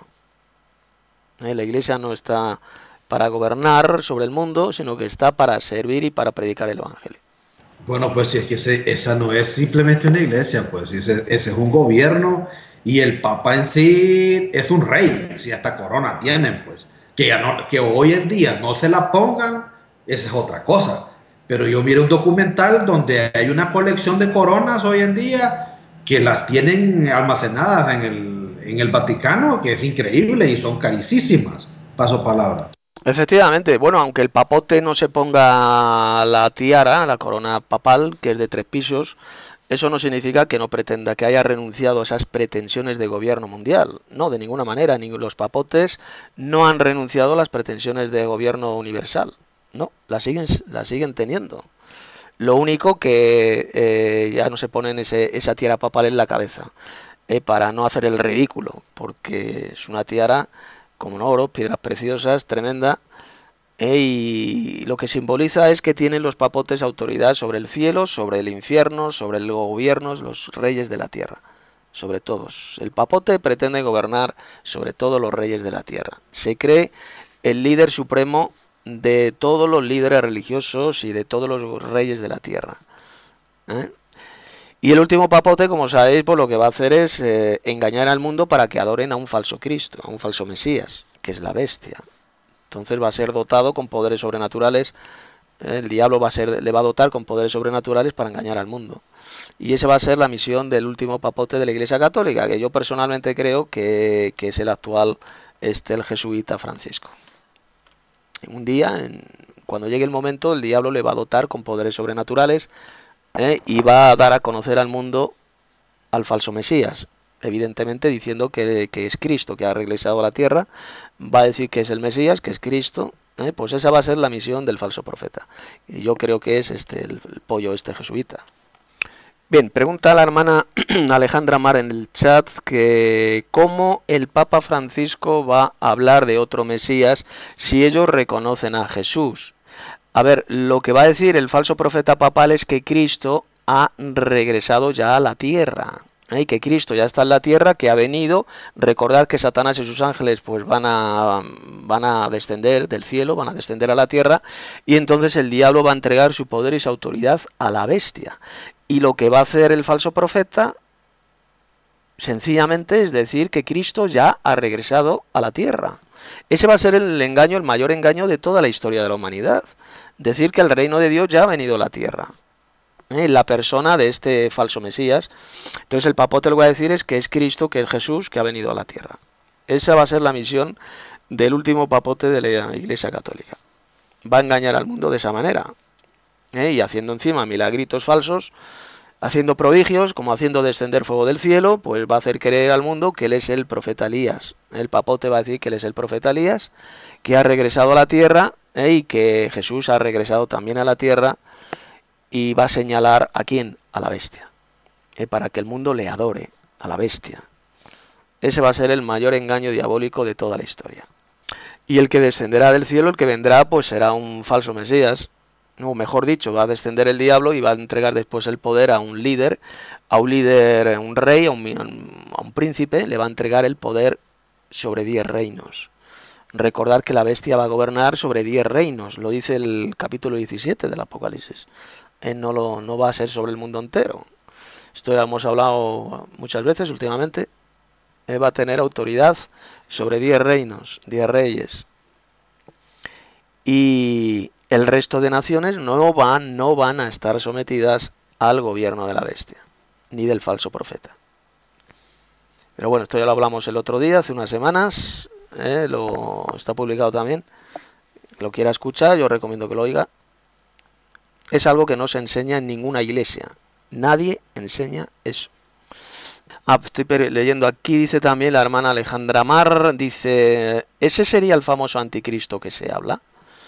La Iglesia no está para gobernar sobre el mundo, sino que está para servir y para predicar el Evangelio. Bueno, pues si es que esa no es simplemente una iglesia, pues ese es un gobierno y el Papa en sí es un rey, si hasta corona tienen, pues. Que hoy en día no se la pongan, esa es otra cosa. Pero yo miré un documental donde hay una colección de coronas hoy en día que las tienen almacenadas en el Vaticano, que es increíble y son carísimas. Paso palabra. Efectivamente, bueno, aunque el papote no se ponga la tiara, la corona papal, que es de 3 pisos, eso no significa que no pretenda, que haya renunciado a esas pretensiones de gobierno mundial. No, de ninguna manera, los papotes no han renunciado a las pretensiones de gobierno universal. No, las siguen teniendo. Lo único que ya no se ponen esa tiara papal en la cabeza, para no hacer el ridículo, porque es una tiara como un oro, piedras preciosas, tremenda, y lo que simboliza es que tienen los papotes autoridad sobre el cielo, sobre el infierno, sobre los gobiernos, los reyes de la tierra, sobre todos. El papote pretende gobernar sobre todos los reyes de la tierra. Se cree el líder supremo de todos los líderes religiosos y de todos los reyes de la tierra. Y el último papote, como sabéis, pues lo que va a hacer es engañar al mundo para que adoren a un falso Cristo, a un falso Mesías, que es la bestia. Entonces va a ser dotado con poderes sobrenaturales. El diablo le va a dotar con poderes sobrenaturales para engañar al mundo. Y esa va a ser la misión del último papote de la Iglesia Católica, que yo personalmente creo que es el actual, el jesuita Francisco. Un día, cuando llegue el momento, el diablo le va a dotar con poderes sobrenaturales, y va a dar a conocer al mundo al falso Mesías, evidentemente diciendo que es Cristo, que ha regresado a la tierra, va a decir que es el Mesías, que es Cristo, pues esa va a ser la misión del falso profeta. Y yo creo que es el pollo jesuita. Bien, pregunta la hermana Alejandra Mar en el chat que cómo el Papa Francisco va a hablar de otro Mesías si ellos reconocen a Jesús. A ver, lo que va a decir el falso profeta papal es que Cristo ha regresado ya a la tierra. Y que Cristo ya está en la tierra, que ha venido. Recordad que Satanás y sus ángeles pues van a descender del cielo, van a descender a la tierra, y entonces el diablo va a entregar su poder y su autoridad a la bestia. Y lo que va a hacer el falso profeta, sencillamente, es decir que Cristo ya ha regresado a la tierra. Ese va a ser el engaño, el mayor engaño de toda la historia de la humanidad. Decir que el reino de Dios ya ha venido a la tierra. La persona de este falso Mesías. Entonces el papote lo que va a decir es que es Cristo, que es Jesús, que ha venido a la tierra. Esa va a ser la misión del último papote de la Iglesia Católica. Va a engañar al mundo de esa manera. Y haciendo encima milagritos falsos, haciendo prodigios, como haciendo descender fuego del cielo, pues va a hacer creer al mundo que él es el profeta Elías. El papote va a decir que él es el profeta Elías, que ha regresado a la tierra, y que Jesús ha regresado también a la tierra, y va a señalar a quién, a la bestia, para que el mundo le adore, a la bestia. Ese va a ser el mayor engaño diabólico de toda la historia. Y el que descenderá del cielo, el que vendrá, pues será un falso Mesías, o mejor dicho, va a descender el diablo y va a entregar después el poder a un líder, un rey, a un príncipe, le va a entregar el poder sobre 10 reinos. Recordad que la bestia va a gobernar sobre 10 reinos, lo dice el capítulo 17 del Apocalipsis. No va a ser sobre el mundo entero. Esto ya hemos hablado muchas veces últimamente. Va a tener autoridad sobre 10 reinos, 10 reyes. Y el resto de naciones no van a estar sometidas al gobierno de la bestia, ni del falso profeta. Pero bueno, esto ya lo hablamos el otro día, hace unas semanas, está publicado también. Lo quiera escuchar, yo recomiendo que lo oiga. Es algo que no se enseña en ninguna iglesia. Nadie enseña eso. Estoy leyendo aquí, dice también la hermana Alejandra Mar, dice, ¿ese sería el famoso anticristo que se habla?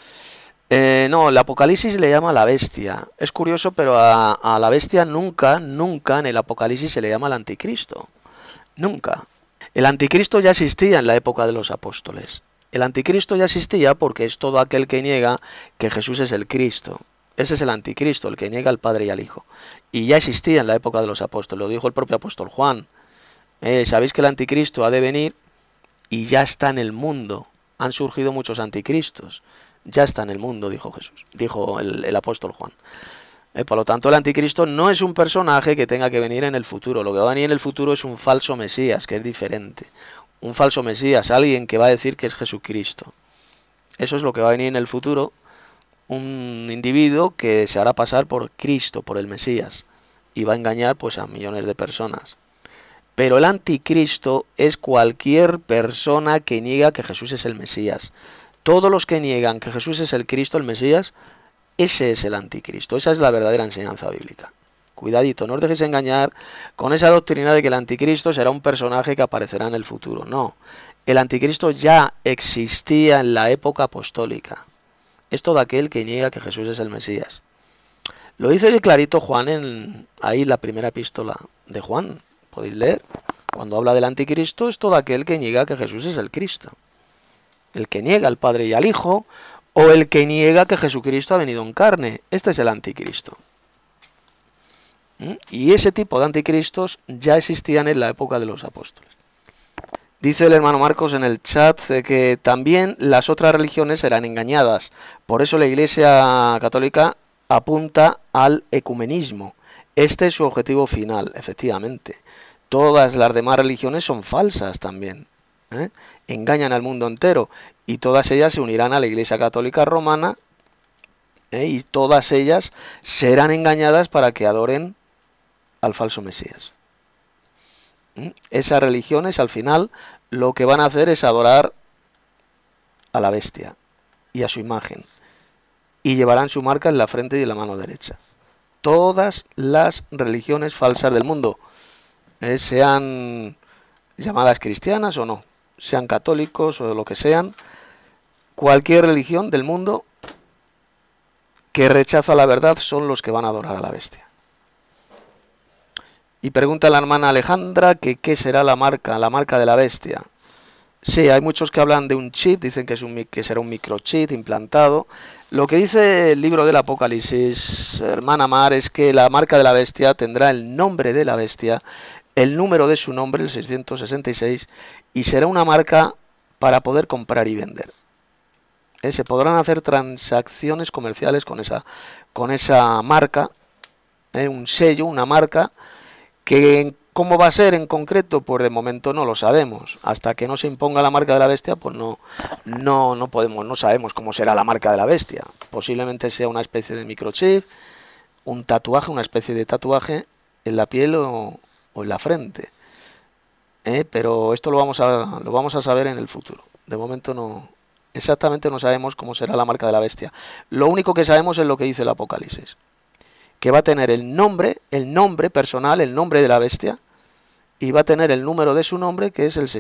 No, el Apocalipsis le llama la bestia. Es curioso, pero a la bestia nunca en el Apocalipsis se le llama el anticristo. Nunca. El anticristo ya existía en la época de los apóstoles. El anticristo ya existía porque es todo aquel que niega que Jesús es el Cristo. Ese es el anticristo, el que niega al Padre y al Hijo. Y ya existía en la época de los apóstoles, lo dijo el propio apóstol Juan. Sabéis que el anticristo ha de venir y ya está en el mundo. Han surgido muchos anticristos. Ya está en el mundo, dijo Jesús, dijo el apóstol Juan. Por lo tanto, el anticristo no es un personaje que tenga que venir en el futuro. Lo que va a venir en el futuro es un falso Mesías, que es diferente. Un falso Mesías, alguien que va a decir que es Jesucristo. Eso es lo que va a venir en el futuro. Un individuo que se hará pasar por Cristo, por el Mesías, y va a engañar pues a millones de personas. Pero el anticristo es cualquier persona que niega que Jesús es el Mesías. Todos los que niegan que Jesús es el Cristo, el Mesías, ese es el anticristo. Esa es la verdadera enseñanza bíblica. Cuidadito, no os dejéis engañar con esa doctrina de que el anticristo será un personaje que aparecerá en el futuro. No, el anticristo ya existía en la época apostólica. Es todo aquel que niega que Jesús es el Mesías. Lo dice bien clarito Juan ahí la primera epístola de Juan. Podéis leer. Cuando habla del anticristo es todo aquel que niega que Jesús es el Cristo. El que niega al Padre y al Hijo, o el que niega que Jesucristo ha venido en carne. Este es el anticristo. Y ese tipo de anticristos ya existían en la época de los apóstoles. Dice el hermano Marcos en el chat que también las otras religiones serán engañadas. Por eso la Iglesia Católica apunta al ecumenismo. Este es su objetivo final, efectivamente. Todas las demás religiones son falsas también. Engañan al mundo entero. Y todas ellas se unirán a la Iglesia Católica Romana. Y todas ellas serán engañadas para que adoren al falso Mesías. Esas religiones al final lo que van a hacer es adorar a la bestia y a su imagen, y llevarán su marca en la frente y en la mano derecha. Todas las religiones falsas del mundo, sean llamadas cristianas o no, sean católicos o lo que sean, cualquier religión del mundo que rechaza la verdad son los que van a adorar a la bestia. Y pregunta la hermana Alejandra que qué será la marca de la bestia. Sí, hay muchos que hablan de un chip, dicen que será un microchip implantado. Lo que dice el libro del Apocalipsis, hermana Mar, es que la marca de la bestia tendrá el nombre de la bestia, el número de su nombre, el 666, y será una marca para poder comprar y vender. Se podrán hacer transacciones comerciales con esa marca, un sello, una marca, que ¿cómo va a ser en concreto? Pues de momento no lo sabemos. Hasta que no se imponga la marca de la bestia, pues no sabemos cómo será la marca de la bestia. Posiblemente sea una especie de microchip, un tatuaje, una especie de tatuaje en la piel o en la frente. Pero esto lo vamos a saber en el futuro. De momento exactamente no sabemos cómo será la marca de la bestia. Lo único que sabemos es lo que dice el Apocalipsis, que va a tener el nombre personal, el nombre de la bestia, y va a tener el número de su nombre, que es el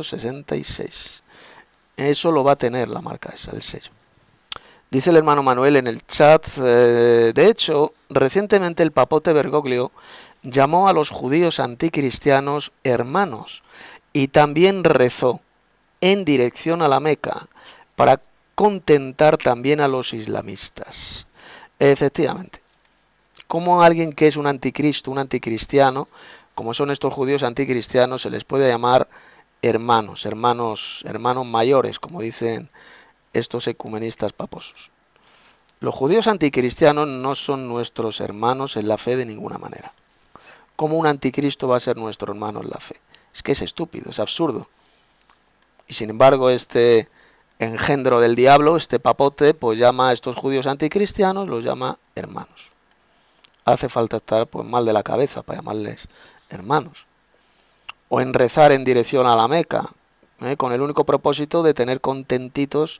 666. Eso lo va a tener la marca esa, el sello. Dice el hermano Manuel en el chat, de hecho, recientemente el papote Bergoglio llamó a los judíos anticristianos hermanos y también rezó en dirección a la Meca para contentar también a los islamistas. Efectivamente, como alguien que es un anticristo, un anticristiano, como son estos judíos anticristianos, se les puede llamar hermanos mayores, como dicen estos ecumenistas paposos. Los judíos anticristianos no son nuestros hermanos en la fe de ninguna manera. ¿Cómo un anticristo va a ser nuestro hermano en la fe? Es que es estúpido, es absurdo. Y sin embargo, este engendro del diablo, este papote, pues llama a estos judíos anticristianos, los llama hermanos. Hace falta estar pues mal de la cabeza para llamarles hermanos. O en rezar en dirección a la Meca, con el único propósito de tener contentos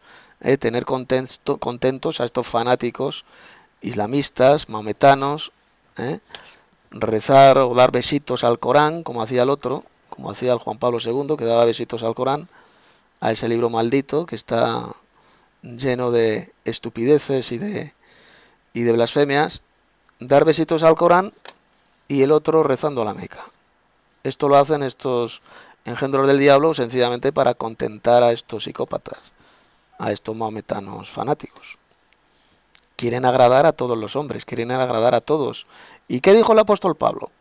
a estos fanáticos islamistas, maometanos, rezar o dar besitos al Corán, como hacía el otro, como hacía el Juan Pablo II, que daba besitos al Corán, a ese libro maldito que está lleno de estupideces y de blasfemias, dar besitos al Corán y el otro rezando a la Meca. Esto lo hacen estos engendros del diablo sencillamente para contentar a estos psicópatas, a estos maometanos fanáticos. Quieren agradar a todos los hombres, quieren agradar a todos. ¿Y qué dijo el apóstol Pablo?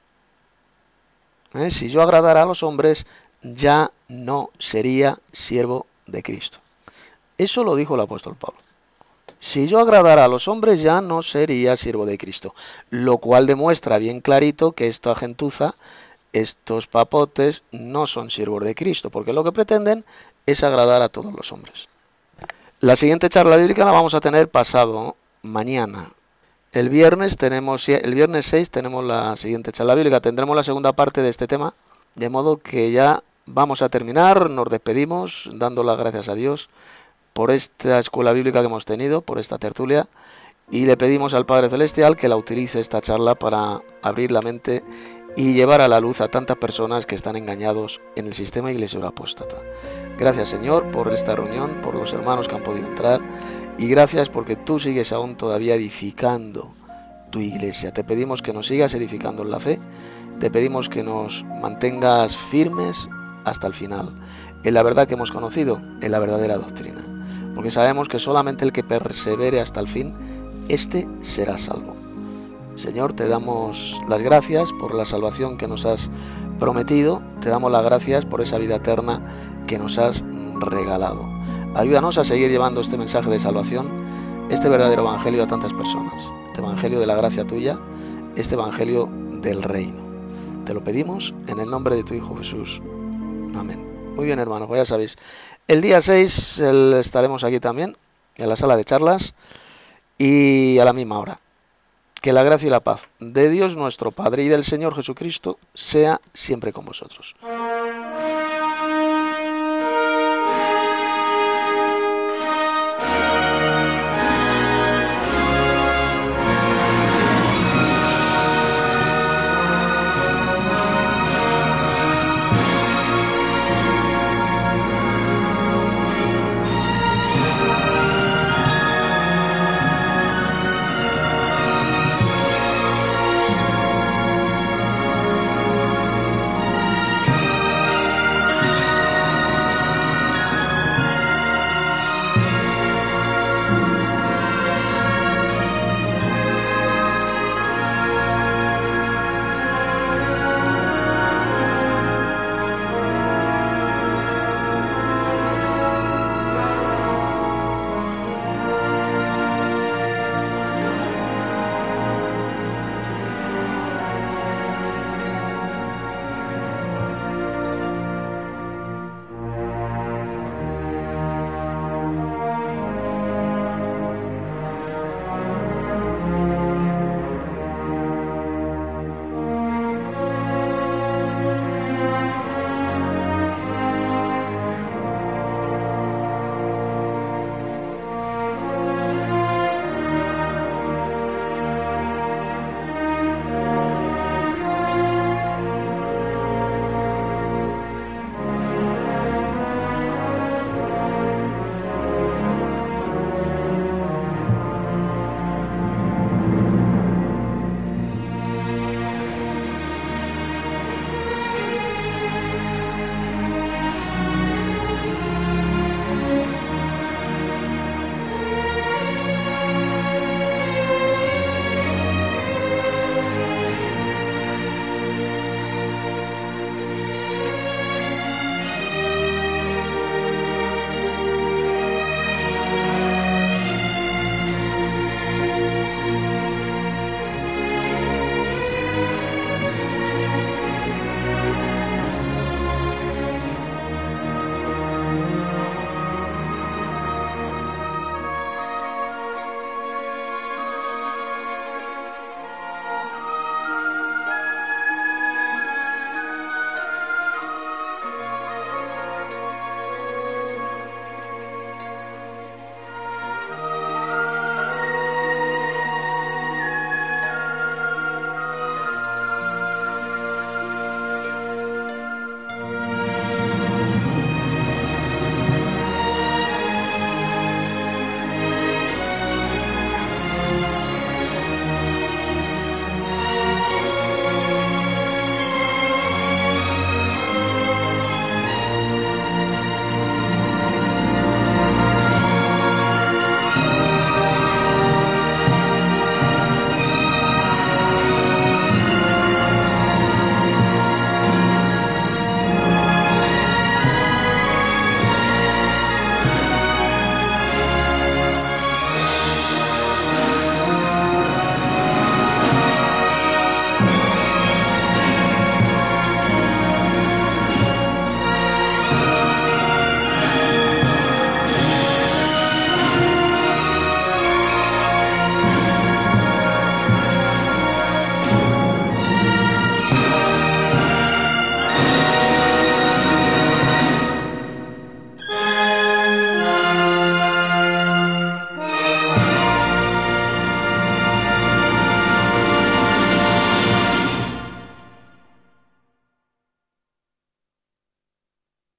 Si yo agradara a los hombres, ya no sería siervo de Cristo. Eso lo dijo el apóstol Pablo. Si yo agradara a los hombres, ya no sería siervo de Cristo. Lo cual demuestra bien clarito que esta gentuza, estos papotes, no son siervos de Cristo, porque lo que pretenden es agradar a todos los hombres. La siguiente charla bíblica la vamos a tener pasado mañana. El viernes 6 tenemos la siguiente charla bíblica. Tendremos la segunda parte de este tema, de modo que ya vamos a terminar. Nos despedimos dando las gracias a Dios por esta escuela bíblica que hemos tenido, por esta tertulia, y le pedimos al Padre Celestial que la utilice esta charla para abrir la mente y llevar a la luz a tantas personas que están engañados en el sistema iglesia apóstata. Gracias, Señor, por esta reunión, por los hermanos que han podido entrar, y gracias porque tú sigues aún todavía edificando tu iglesia. Te pedimos que nos sigas edificando en la fe, te pedimos que nos mantengas firmes hasta el final, en la verdad que hemos conocido, en la verdadera doctrina, porque sabemos que solamente el que persevere hasta el fin, éste será salvo. Señor, te damos las gracias por la salvación que nos has prometido, te damos las gracias por esa vida eterna que nos has regalado. Ayúdanos a seguir llevando este mensaje de salvación, este verdadero evangelio a tantas personas, este evangelio de la gracia tuya, este evangelio del reino. Te lo pedimos en el nombre de tu Hijo Jesús. Amén. Muy bien, hermanos, pues ya sabéis, el día 6 estaremos aquí también, en la sala de charlas, y a la misma hora. Que la gracia y la paz de Dios nuestro Padre y del Señor Jesucristo sea siempre con vosotros.